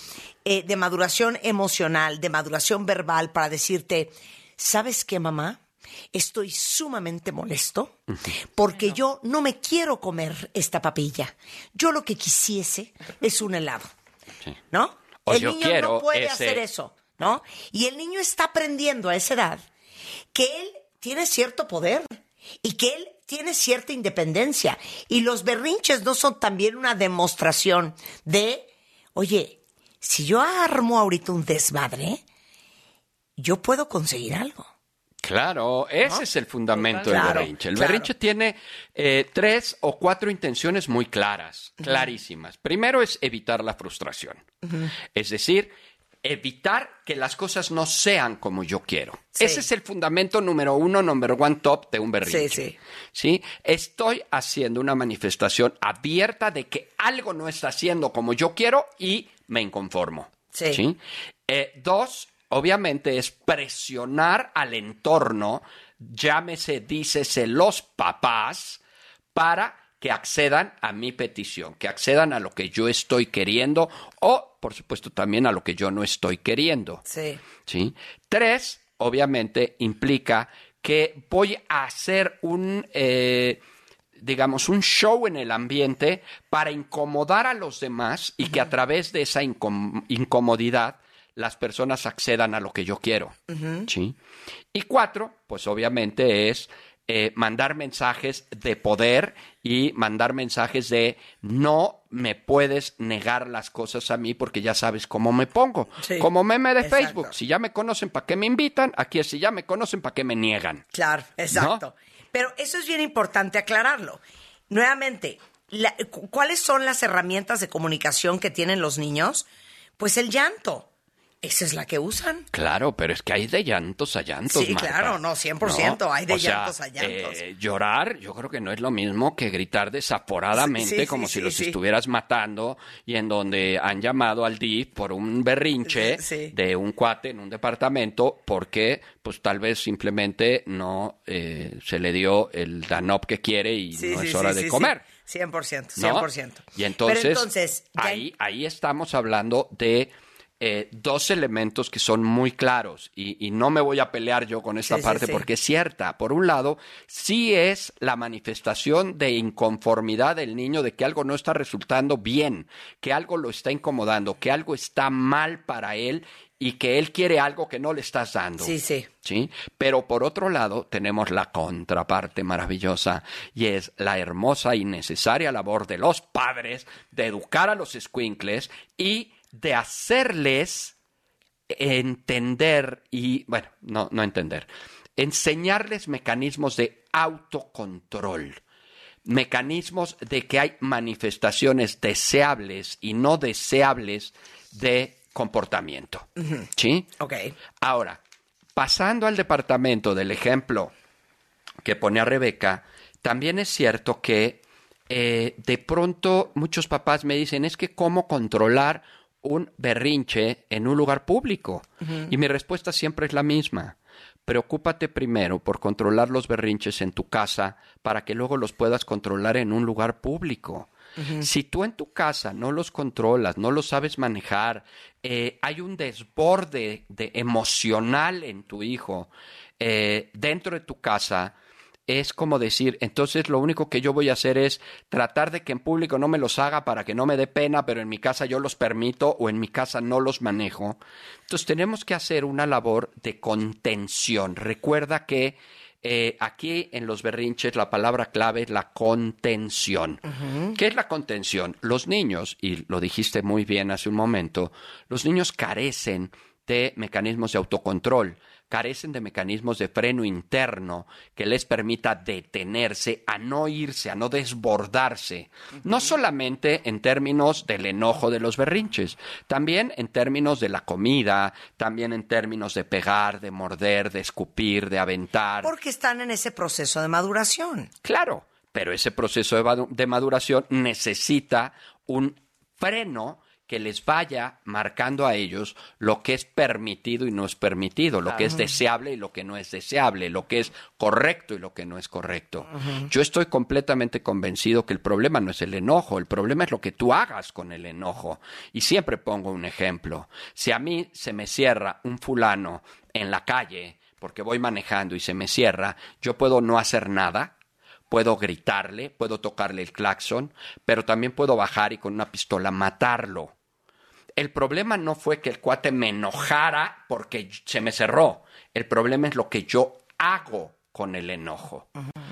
de maduración emocional, de maduración verbal para decirte, ¿sabes qué, mamá? Estoy sumamente molesto porque yo no me quiero comer esta papilla. Yo lo que quisiese es un helado, ¿no? O el yo niño quiero no puede ese... hacer eso, ¿no? Y el niño está aprendiendo a esa edad que él tiene cierto poder y que él tiene cierta independencia. Y los berrinches no son también una demostración de, oye, si yo armo ahorita un desmadre, yo puedo conseguir algo. Claro, ese es el fundamento del berrinche. El berrinche tiene 3 o 4 intenciones muy claras, clarísimas. Primero es evitar la frustración. Es decir, evitar que las cosas no sean como yo quiero. Sí. Ese es el fundamento número 1, number one top de un berrinche. ¿Sí? Estoy haciendo una manifestación abierta de que algo no está haciendo como yo quiero y me inconformo. ¿Sí? 2, obviamente, es presionar al entorno, dícese los papás, para que accedan a mi petición, que accedan a lo que yo estoy queriendo o, por supuesto, también a lo que yo no estoy queriendo. ¿Sí? 3, obviamente, implica que voy a hacer un show en el ambiente para incomodar a los demás y que a través de esa incomodidad las personas accedan a lo que yo quiero. ¿Sí? Y 4, pues obviamente es mandar mensajes de poder y mandar mensajes de no me puedes negar las cosas a mí porque ya sabes cómo me pongo. Como meme de Facebook. Si ya me conocen, ¿para qué me invitan? Aquí es si ya me conocen, ¿para qué me niegan? Claro, exacto. ¿No? Pero eso es bien importante aclararlo. Nuevamente, ¿cuáles son las herramientas de comunicación que tienen los niños? Pues el llanto. Esa es la que usan. Claro, pero es que hay de llantos a llantos, Sí, Marta. claro, no, 100%. ¿No? Hay de llantos a llantos. Llorar, yo creo que no es lo mismo que gritar desaforadamente, como si los estuvieras matando, y en donde han llamado al DIF por un berrinche de un cuate en un departamento, porque pues tal vez simplemente no se le dio el Danop que quiere y no es hora de comer. 100%, 100%. ¿No? Y entonces, pero ahí estamos hablando de 2 elementos que son muy claros y no me voy a pelear yo con esta parte porque es cierta. Por un lado, sí es la manifestación de inconformidad del niño de que algo no está resultando bien, que algo lo está incomodando, que algo está mal para él y que él quiere algo que no le estás dando. ¿Sí? Pero por otro lado, tenemos la contraparte maravillosa y es la hermosa y necesaria labor de los padres de educar a los escuincles y de hacerles entender enseñarles mecanismos de autocontrol, mecanismos de que hay manifestaciones deseables y no deseables de comportamiento. ¿Sí? Ahora, pasando al departamento del ejemplo que pone a Rebeca, también es cierto que de pronto muchos papás me dicen, es que ¿cómo controlar un berrinche en un lugar público? Y mi respuesta siempre es la misma. Preocúpate primero por controlar los berrinches en tu casa para que luego los puedas controlar en un lugar público. Si tú en tu casa no los controlas, no los sabes manejar, hay un desborde emocional en tu hijo dentro de tu casa, es como decir, entonces lo único que yo voy a hacer es tratar de que en público no me los haga para que no me dé pena, pero en mi casa yo los permito o en mi casa no los manejo. Entonces tenemos que hacer una labor de contención. Recuerda que aquí en los berrinches la palabra clave es la contención. ¿Qué es la contención? Los niños, y lo dijiste muy bien hace un momento, los niños carecen de mecanismos de autocontrol, carecen de mecanismos de freno interno que les permita detenerse, a no irse, a no desbordarse. No solamente en términos del enojo de los berrinches, también en términos de la comida, también en términos de pegar, de morder, de escupir, de aventar. Porque están en ese proceso de maduración. Claro, pero ese proceso de maduración necesita un freno que les vaya marcando a ellos lo que es permitido y no es permitido, lo que es deseable y lo que no es deseable, lo que es correcto y lo que no es correcto. Yo estoy completamente convencido que el problema no es el enojo, el problema es lo que tú hagas con el enojo. Y siempre pongo un ejemplo. Si a mí se me cierra un fulano en la calle porque voy manejando y se me cierra, yo puedo no hacer nada. Puedo gritarle, puedo tocarle el claxon, pero también puedo bajar y con una pistola matarlo. El problema no fue que el cuate me enojara porque se me cerró. El problema es lo que yo hago con el enojo.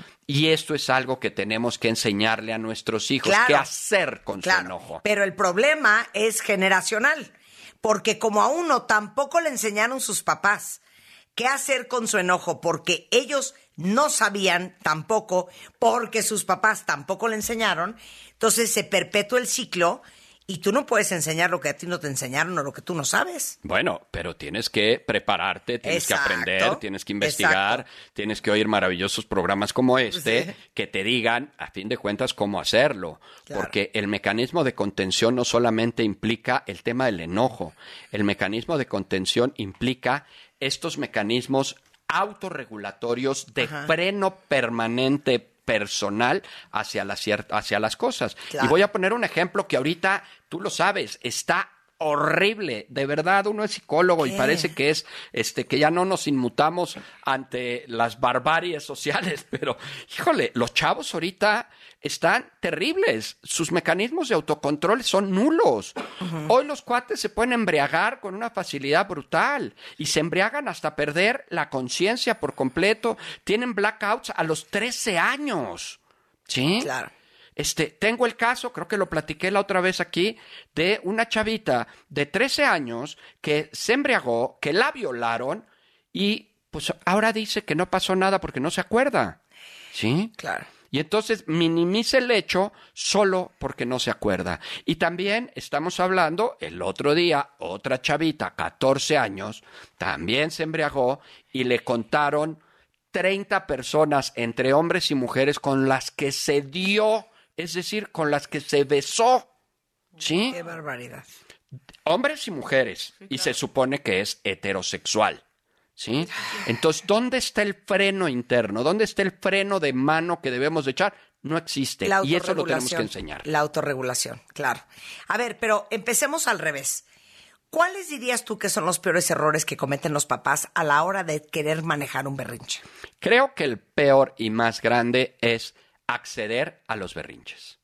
Y esto es algo que tenemos que enseñarle a nuestros hijos, qué hacer con su enojo. Pero el problema es generacional, porque como a uno tampoco le enseñaron sus papás qué hacer con su enojo, porque ellos no sabían tampoco, porque sus papás tampoco le enseñaron, entonces se perpetúa el ciclo y tú no puedes enseñar lo que a ti no te enseñaron o lo que tú no sabes. Bueno, pero tienes que prepararte, tienes que aprender, tienes que investigar, tienes que oír maravillosos programas como este que te digan, a fin de cuentas, cómo hacerlo. Porque el mecanismo de contención no solamente implica el tema del enojo, el mecanismo de contención implica estos mecanismos autorregulatorios de freno permanente personal hacia las cosas. Y voy a poner un ejemplo que ahorita, tú lo sabes, está horrible. De verdad, uno es psicólogo y parece que es que ya no nos inmutamos ante las barbaries sociales, pero híjole, los chavos ahorita están terribles. Sus mecanismos de autocontrol son nulos. Hoy los cuates se pueden embriagar con una facilidad brutal y se embriagan hasta perder la conciencia por completo. Tienen blackouts a los 13 años. ¿Sí? Claro. Tengo el caso, creo que lo platiqué la otra vez aquí, de una chavita de 13 años que se embriagó, que la violaron y pues ahora dice que no pasó nada porque no se acuerda. ¿Sí? Claro. Y entonces minimiza el hecho solo porque no se acuerda. Y también estamos hablando, el otro día, otra chavita, 14 años, también se embriagó y le contaron 30 personas, entre hombres y mujeres, con las que se dio, es decir, con las que se besó. ¿Sí? ¡Qué barbaridad! Hombres y mujeres. Y se supone que es heterosexual. ¿Sí? Entonces, ¿dónde está el freno interno? ¿Dónde está el freno de mano que debemos de echar? No existe. Y eso lo tenemos que enseñar. La autorregulación, claro. A ver, pero empecemos al revés. ¿Cuáles dirías tú que son los peores errores que cometen los papás a la hora de querer manejar un berrinche? Creo que el peor y más grande es acceder a los berrinches.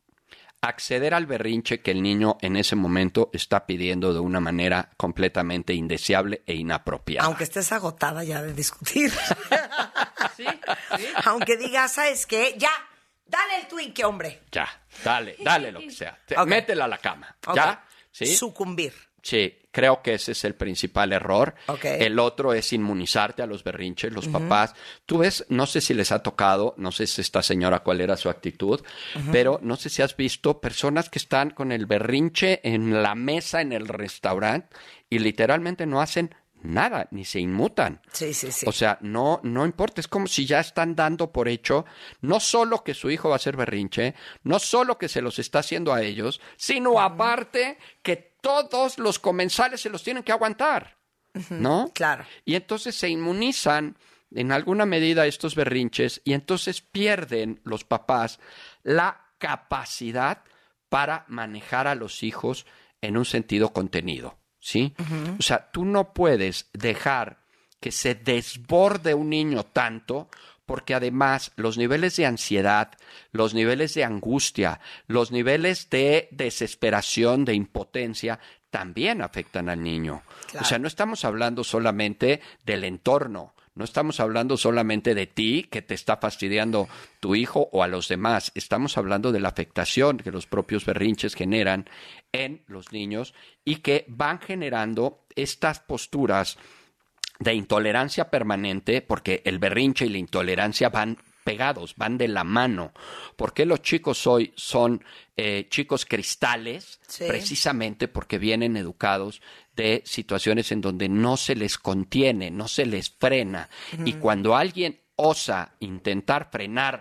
Acceder al berrinche que el niño en ese momento está pidiendo de una manera completamente indeseable e inapropiada. Aunque estés agotada ya de discutir. ¿Sí? Aunque digas, ¿sabes qué? Ya, dale el Twinkie, hombre. Ya, dale lo que sea. Métela a la cama. ¿Ya? ¿Sí? Sucumbir. Sí, creo que ese es el principal error. Okay. El otro es inmunizarte a los berrinches, los papás. Tú ves, no sé si les ha tocado, no sé si esta señora cuál era su actitud, pero no sé si has visto personas que están con el berrinche en la mesa en el restaurante y literalmente no hacen nada, ni se inmutan. Sí. O sea, no importa, es como si ya están dando por hecho no solo que su hijo va a hacer berrinche, no solo que se los está haciendo a ellos, sino aparte que todos los comensales se los tienen que aguantar, ¿no? Claro. Y entonces se inmunizan en alguna medida estos berrinches y entonces pierden los papás la capacidad para manejar a los hijos en un sentido contenido. ¿Sí? O sea, tú no puedes dejar que se desborde un niño tanto porque además los niveles de ansiedad, los niveles de angustia, los niveles de desesperación, de impotencia, también afectan al niño. Claro. O sea, no estamos hablando solamente del entorno, no estamos hablando solamente de ti, que te está fastidiando tu hijo o a los demás. Estamos hablando de la afectación que los propios berrinches generan en los niños y que van generando estas posturas de intolerancia permanente, porque el berrinche y la intolerancia van pegados, van de la mano. ¿Por qué los chicos hoy son chicos cristales? Sí. Precisamente porque vienen educados de situaciones en donde no se les contiene, no se les frena. Y cuando alguien osa intentar frenar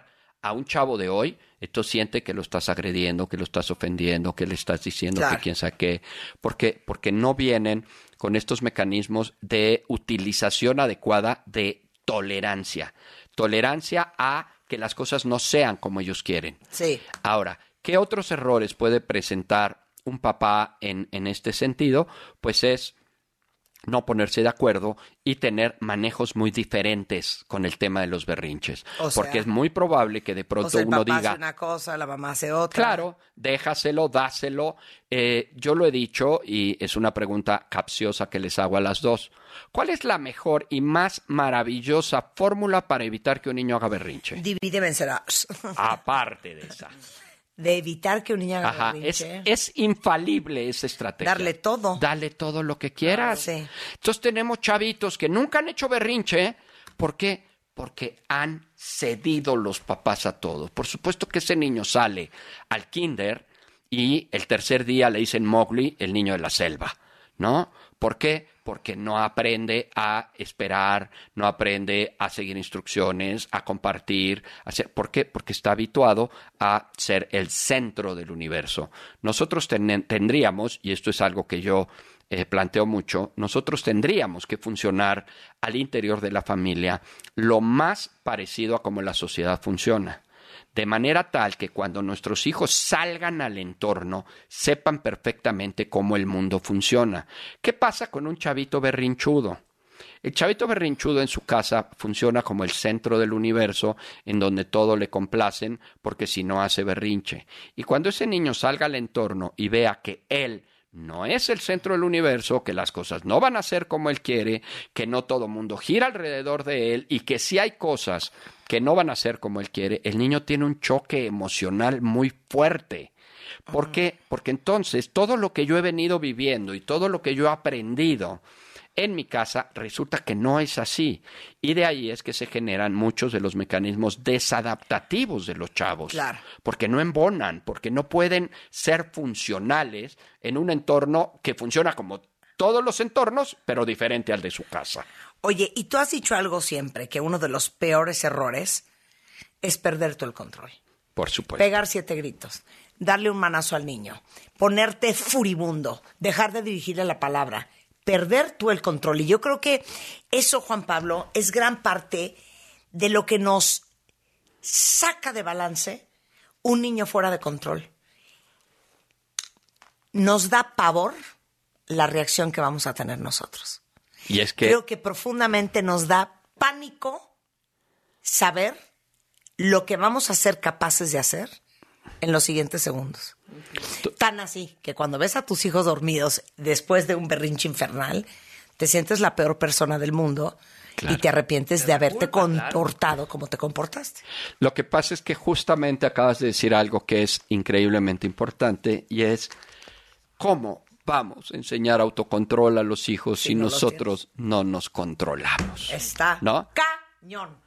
a un chavo de hoy, esto siente que lo estás agrediendo, que lo estás ofendiendo, que le estás diciendo que quién sabe qué, porque no vienen con estos mecanismos de utilización adecuada de tolerancia. Tolerancia a que las cosas no sean como ellos quieren. Sí. Ahora, ¿qué otros errores puede presentar un papá en este sentido? Pues es no ponerse de acuerdo y tener manejos muy diferentes con el tema de los berrinches. Porque es muy probable que de pronto el uno papá diga... hace una cosa, la mamá hace otra. Claro, déjaselo, dáselo. Yo lo he dicho y es una pregunta capciosa que les hago a las dos. ¿Cuál es la mejor y más maravillosa fórmula para evitar que un niño haga berrinche? Divide y vencerás. Aparte de esa. De evitar que un niño haga berrinche. Es infalible esa estrategia. Darle todo. Dale todo lo que quieras. Sí. Entonces tenemos chavitos que nunca han hecho berrinche. ¿Por qué? Porque han cedido los papás a todo. Por supuesto que ese niño sale al kinder y el tercer día le dicen Mowgli, el niño de la selva, ¿no? ¿Por qué? Porque no aprende a esperar, no aprende a seguir instrucciones, a compartir. ¿Por qué? Porque está habituado a ser el centro del universo. Nosotros tendríamos, y esto es algo que yo planteo mucho, nosotros tendríamos que funcionar al interior de la familia lo más parecido a cómo la sociedad funciona. De manera tal que cuando nuestros hijos salgan al entorno, sepan perfectamente cómo el mundo funciona. ¿Qué pasa con un chavito berrinchudo? El chavito berrinchudo en su casa funciona como el centro del universo, en donde todo le complacen, porque si no hace berrinche. Y cuando ese niño salga al entorno y vea que él no es el centro del universo, que las cosas no van a ser como él quiere, que no todo mundo gira alrededor de él y que si hay cosas que no van a ser como él quiere, el niño tiene un choque emocional muy fuerte. ¿Por qué? Porque entonces todo lo que yo he venido viviendo y todo lo que yo he aprendido en mi casa resulta que no es así. Y de ahí es que se generan muchos de los mecanismos desadaptativos de los chavos. Claro. Porque no embonan, porque no pueden ser funcionales en un entorno que funciona como todos los entornos, pero diferente al de su casa. Oye, y tú has dicho algo siempre, que uno de los peores errores es perder tú el control. Por supuesto. Pegar 7 gritos, darle un manazo al niño, ponerte furibundo, dejar de dirigirle la palabra, perder tú el control. Y yo creo que eso, Juan Pablo, es gran parte de lo que nos saca de balance un niño fuera de control. Nos da pavor la reacción que vamos a tener nosotros. Y es que creo que profundamente nos da pánico saber lo que vamos a ser capaces de hacer en los siguientes segundos. Tan así que cuando ves a tus hijos dormidos después de un berrinche infernal, te sientes la peor persona del mundo. Claro. Y te arrepientes de haberte comportado como te comportaste. Lo que pasa es que justamente acabas de decir algo que es increíblemente importante y es cómo vamos a enseñar autocontrol a los hijos si nosotros no nos controlamos. Está cañón.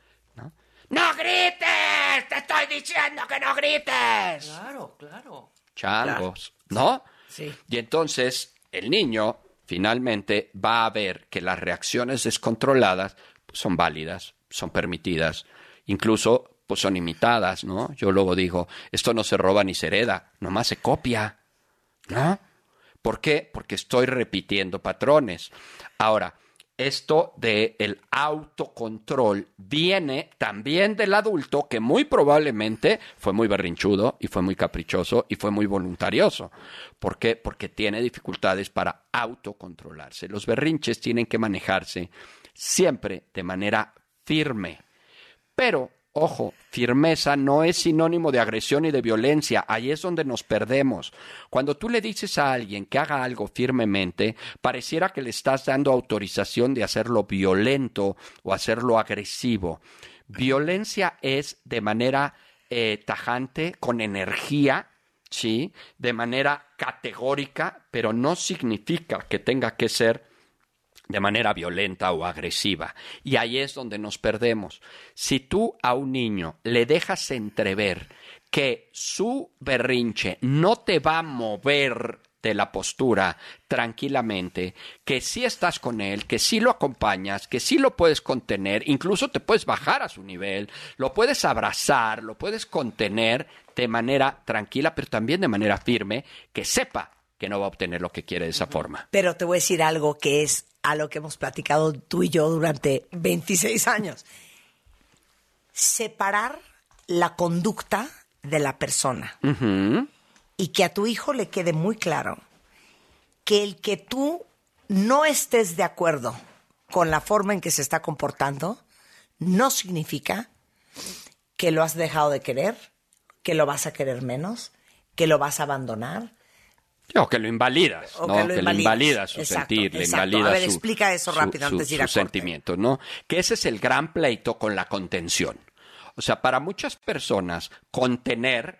¡No grites! ¡Te estoy diciendo que no grites! Claro, claro. Changos, claro. ¿no? Sí. Y entonces el niño finalmente va a ver que las reacciones descontroladas son válidas, son permitidas, incluso pues son imitadas, ¿no? Yo luego digo, esto no se roba ni se hereda, nomás se copia, ¿no? ¿Por qué? Porque estoy repitiendo patrones. Ahora, esto del autocontrol viene también del adulto que muy probablemente fue muy berrinchudo y fue muy caprichoso y fue muy voluntarioso. ¿Por qué? Porque tiene dificultades para autocontrolarse. Los berrinches tienen que manejarse siempre de manera firme. Pero, ojo, firmeza no es sinónimo de agresión y de violencia. Ahí es donde nos perdemos. Cuando tú le dices a alguien que haga algo firmemente, pareciera que le estás dando autorización de hacerlo violento o hacerlo agresivo. Violencia es de manera tajante, con energía, ¿sí? De manera categórica, pero no significa que tenga que ser de manera violenta o agresiva. Y ahí es donde nos perdemos. Si tú a un niño le dejas entrever que su berrinche no te va a mover de la postura tranquilamente, que sí estás con él, que sí lo acompañas, que sí lo puedes contener, incluso te puedes bajar a su nivel, lo puedes abrazar, lo puedes contener de manera tranquila, pero también de manera firme, que sepa que no va a obtener lo que quiere de esa forma. Pero te voy a decir algo que es a lo que hemos platicado tú y yo durante 26 años. Separar la conducta de la persona. Uh-huh. Y que a tu hijo le quede muy claro que el que tú no estés de acuerdo con la forma en que se está comportando no significa que lo has dejado de querer, que lo vas a querer menos, que lo vas a abandonar. O que lo invalidas, ¿no? Que le invalidas su sentir, le invalidas a ver, explica eso rápido antes de ir a sus corte. sentimientos, ¿no? Que ese es el gran pleito con la contención. O sea, para muchas personas, contener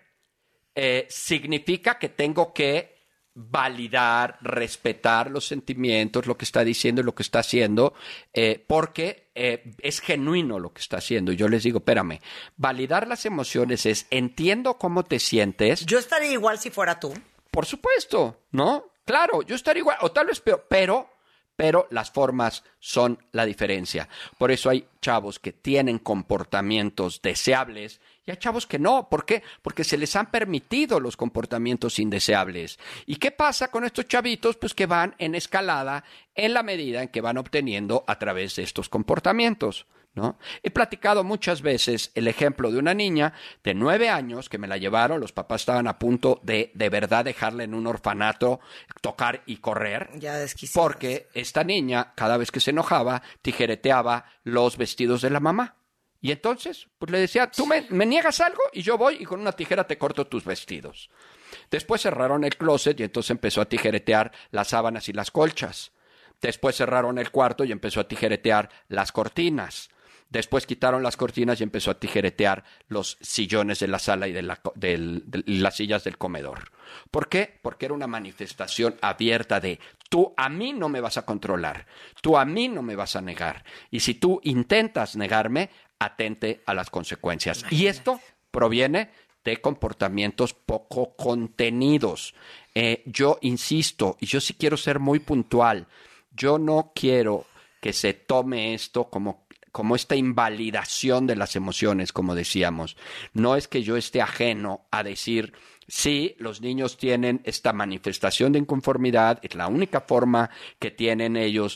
significa que tengo que validar, respetar los sentimientos, lo que está diciendo y lo que está haciendo, porque es genuino lo que está haciendo. Yo les digo, espérame, validar las emociones es, entiendo cómo te sientes. Yo estaría igual si fuera tú. Por supuesto, ¿no? Claro, yo estaría igual, o tal vez peor, pero las formas son la diferencia. Por eso hay chavos que tienen comportamientos deseables y hay chavos que no. ¿Por qué? Porque se les han permitido los comportamientos indeseables. ¿Y qué pasa con estos chavitos? Pues que van en escalada en la medida en que van obteniendo a través de estos comportamientos, ¿no? He platicado muchas veces el ejemplo de una niña de 9 años que me la llevaron, los papás estaban a punto de verdad dejarla en un orfanato, tocar y correr, porque esta niña cada vez que se enojaba tijereteaba los vestidos de la mamá. Y entonces, pues le decía, tú me niegas algo y yo voy y con una tijera te corto tus vestidos. Después cerraron el closet y entonces empezó a tijeretear las sábanas y las colchas. Después cerraron el cuarto y empezó a tijeretear las cortinas. Después quitaron las cortinas y empezó a tijeretear los sillones de la sala y de las sillas del comedor. ¿Por qué? Porque era una manifestación abierta de tú a mí no me vas a controlar, tú a mí no me vas a negar. Y si tú intentas negarme, atente a las consecuencias. Imagínate. Y esto proviene de comportamientos poco contenidos. Yo insisto, y yo sí quiero ser muy puntual, yo no quiero que se tome esto como esta invalidación de las emociones, como decíamos. No es que yo esté ajeno a decir, sí, los niños tienen esta manifestación de inconformidad, es la única forma que tienen ellos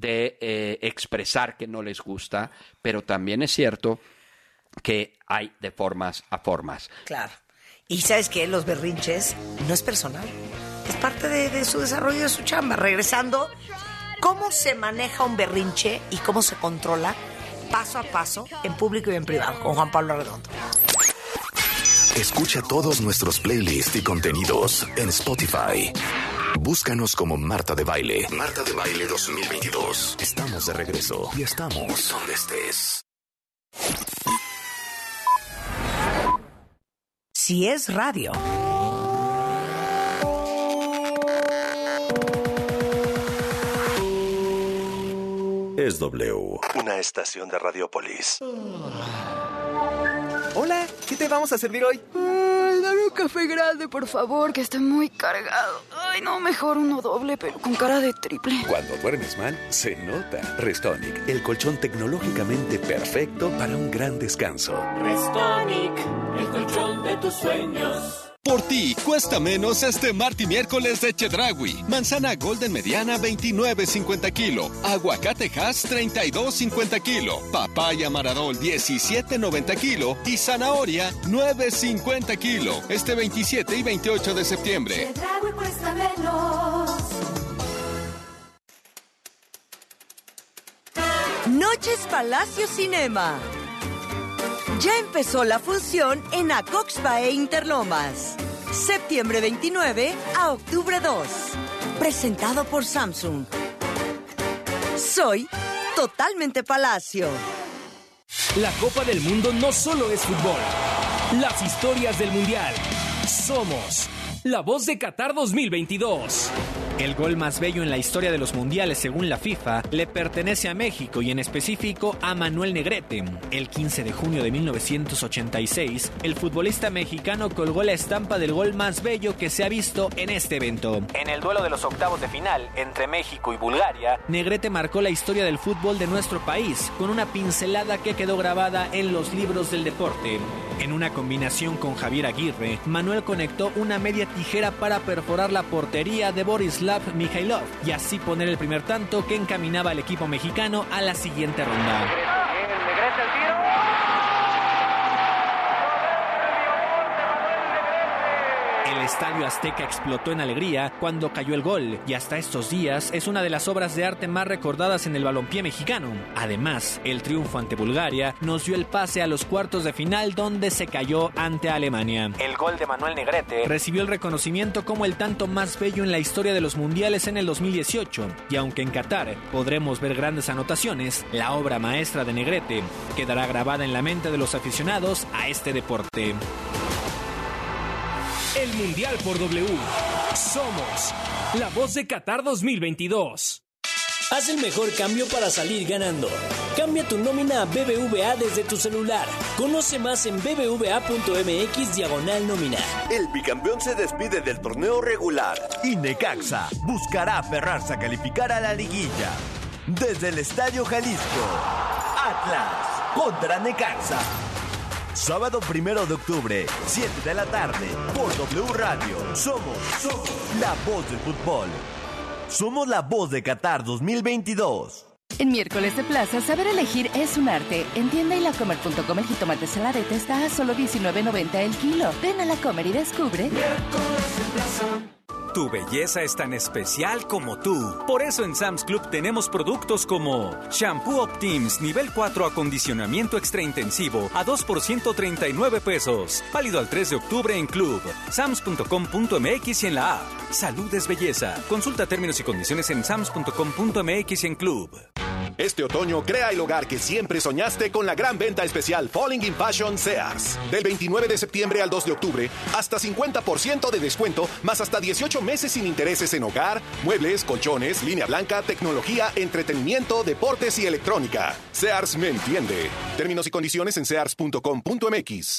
de expresar que no les gusta, pero también es cierto que hay de formas a formas. Claro. Y ¿sabes qué? Los berrinches no es personal, es parte de su desarrollo, de su chamba. Regresando, ¿cómo se maneja un berrinche y cómo se controla paso a paso en público y en privado? Con Juan Pablo Redondo. Escucha todos nuestros playlists y contenidos en Spotify. Búscanos como Marta de Baile. Marta de Baile 2022. Estamos de regreso y estamos donde estés. Si es radio. Es W. Una estación de Radiopolis. Hola, ¿qué te vamos a servir hoy? Ay, dame un café grande, por favor, que está muy cargado. Ay, no, mejor uno doble, pero con cara de triple. Cuando duermes mal, se nota. Restonic, el colchón tecnológicamente perfecto para un gran descanso. Restonic, el colchón de tus sueños. Por ti, cuesta menos este martes y miércoles de Chedraui. Manzana Golden mediana, 29.50 kilo. Aguacate Hass, 32.50 kilo. Papaya Maradol, 17.90 kilo. Y zanahoria, 9.50 kilo. Este 27 y 28 de septiembre. Chedraui cuesta menos. Noches Palacio Cinema. Ya empezó la función en Acoxpa e Interlomas. Septiembre 29 a octubre 2. Presentado por Samsung. Soy totalmente Palacio. La Copa del Mundo no solo es fútbol. Las historias del Mundial. Somos la voz de Qatar 2022. El gol más bello en la historia de los mundiales, según la FIFA, le pertenece a México y en específico a Manuel Negrete. El 15 de junio de 1986, el futbolista mexicano colgó la estampa del gol más bello que se ha visto en este evento. En el duelo de los octavos de final entre México y Bulgaria, Negrete marcó la historia del fútbol de nuestro país con una pincelada que quedó grabada en los libros del deporte. En una combinación con Javier Aguirre, Manuel conectó una media tijera para perforar la portería de Borislav Mijailov y así poner el primer tanto que encaminaba al equipo mexicano a la siguiente ronda. El Estadio Azteca explotó en alegría cuando cayó el gol y hasta estos días es una de las obras de arte más recordadas en el balompié mexicano. Además, el triunfo ante Bulgaria nos dio el pase a los cuartos de final donde se cayó ante Alemania. El gol de Manuel Negrete recibió el reconocimiento como el tanto más bello en la historia de los mundiales en el 2018 y aunque en Qatar podremos ver grandes anotaciones, la obra maestra de Negrete quedará grabada en la mente de los aficionados a este deporte. El Mundial por W. Somos la voz de Qatar 2022. Haz el mejor cambio para salir ganando. Cambia tu nómina a BBVA desde tu celular. Conoce más en bbva.mx/nómina. El bicampeón se despide del torneo regular y Necaxa buscará aferrarse a calificar a la liguilla. Desde el Estadio Jalisco, Atlas contra Necaxa. Sábado 1 de octubre, 7 de la tarde, por W Radio. Somos la voz del fútbol. Somos la voz de Qatar 2022. En miércoles de plaza, saber elegir es un arte. En tienda y lacomer.com el jitomate saladete está a solo $19.90 el kilo. Ven a La Comer y descubre. Miércoles de plaza. Tu belleza es tan especial como tú. Por eso en Sam's Club tenemos productos como Shampoo Optims nivel 4 acondicionamiento extra intensivo a 2 por $139. Válido al 3 de octubre en Club. Sams.com.mx y en la app. Salud es belleza. Consulta términos y condiciones en Sams.com.mx y en Club. Este otoño crea el hogar que siempre soñaste con la gran venta especial Falling in Fashion Sears. Del 29 de septiembre al 2 de octubre, hasta 50% de descuento, más hasta 18 meses sin intereses en hogar, muebles, colchones, línea blanca, tecnología, entretenimiento, deportes y electrónica. Sears me entiende. Términos y condiciones en sears.com.mx.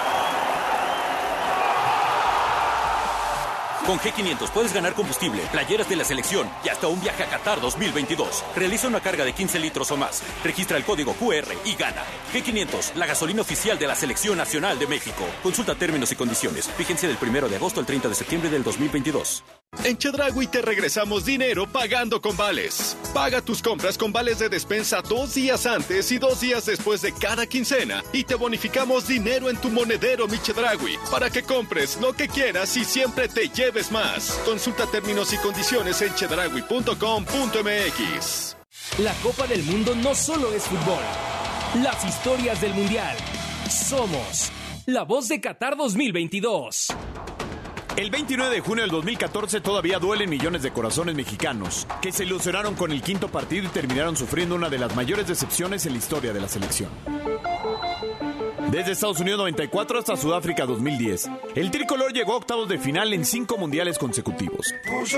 Con G500 puedes ganar combustible, playeras de la selección y hasta un viaje a Qatar 2022. Realiza una carga de 15 litros o más. Registra el código QR y gana. G500, la gasolina oficial de la Selección Nacional de México. Consulta términos y condiciones. Vigencia del 1 de agosto al 30 de septiembre del 2022. En Chedraui te regresamos dinero pagando con vales. Paga tus compras con vales de despensa 2 días antes y 2 días después de cada quincena y te bonificamos dinero en tu monedero Mi Chedraui para que compres lo que quieras y siempre te lleves más. Consulta términos y condiciones en chedraui.com.mx. La Copa del Mundo no solo es fútbol. Las historias del Mundial. Somos la voz de Qatar 2022. El 29 de junio del 2014 todavía duelen millones de corazones mexicanos que se ilusionaron con el quinto partido y terminaron sufriendo una de las mayores decepciones en la historia de la selección. Desde Estados Unidos 94 hasta Sudáfrica 2010, el tricolor llegó a octavos de final en 5 mundiales consecutivos.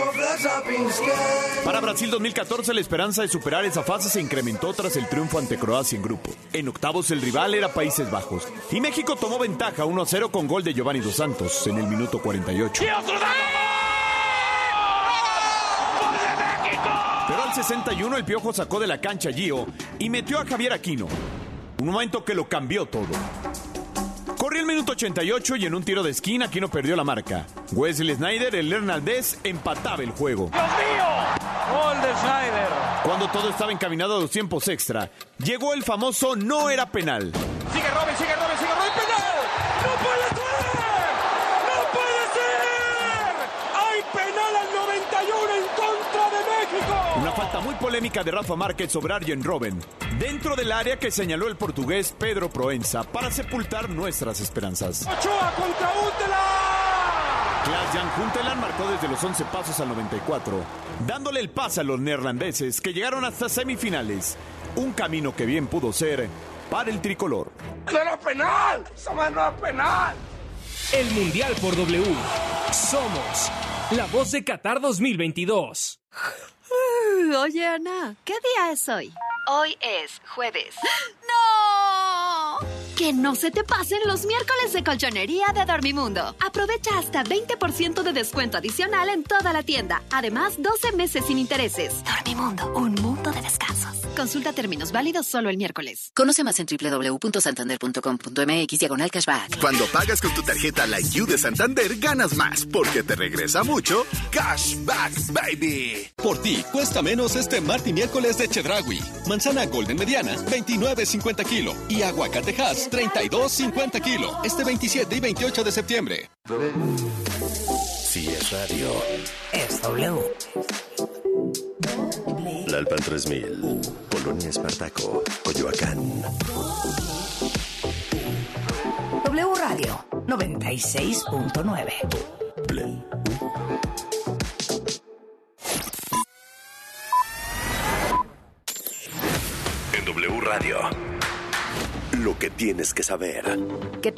Para Brasil 2014 la esperanza de superar esa fase se incrementó tras el triunfo ante Croacia en grupo. En octavos el rival era Países Bajos y México tomó ventaja 1-0 con gol de Giovanni Dos Santos en el minuto 48. Pero al 61 el Piojo sacó de la cancha a Gio y metió a Javier Aquino. Un momento que lo cambió todo. Corrió el minuto 88 y en un tiro de esquina Aquino perdió la marca. Wesley Sneijder, el neerlandés, empataba el juego. ¡Dios mío! ¡Gol de Sneijder! Cuando todo estaba encaminado a los tiempos extra, llegó el famoso no era penal. ¡Sigue Robin, sigue Robin, sigue Robin! ¡Penal! ¡No puede ser! ¡No puede ser! ¡Hay penal al 91 en contra de México! Una falta muy polémica de Rafa Márquez sobre Arjen Robben, dentro del área que señaló el portugués Pedro Proenza para sepultar nuestras esperanzas. ¡Ochoa contra Huntelaar! Klaas-Jan Huntelaar marcó desde los 11 pasos al 94, dándole el pase a los neerlandeses que llegaron hasta semifinales. Un camino que bien pudo ser para el tricolor. ¡No era penal! ¡Esa no era penal! El Mundial por W. Somos La Voz de Qatar 2022. Oye, Ana, ¿qué día es hoy? Hoy es jueves. ¡No! Que no se te pasen los miércoles de colchonería de Dormimundo. Aprovecha hasta 20% de descuento adicional en toda la tienda. Además, 12 meses sin intereses. Dormimundo, un mundo de descansos. Consulta términos válidos solo el miércoles. Conoce más en www.santander.com.mx/cashback. Cuando pagas con tu tarjeta Like You de Santander, ganas más, porque te regresa mucho Cashback Baby. Por ti, cuesta menos este martes y miércoles de Chedraui. Manzana Golden mediana, 29.50 kilo. Y aguacatejas, 32.50 kilo. Este 27 y 28 de septiembre. Si es radio, es W. Lalpan 3000, Polonia Espartaco, Coyoacán. W Radio 96.9. En W Radio, lo que tienes que saber.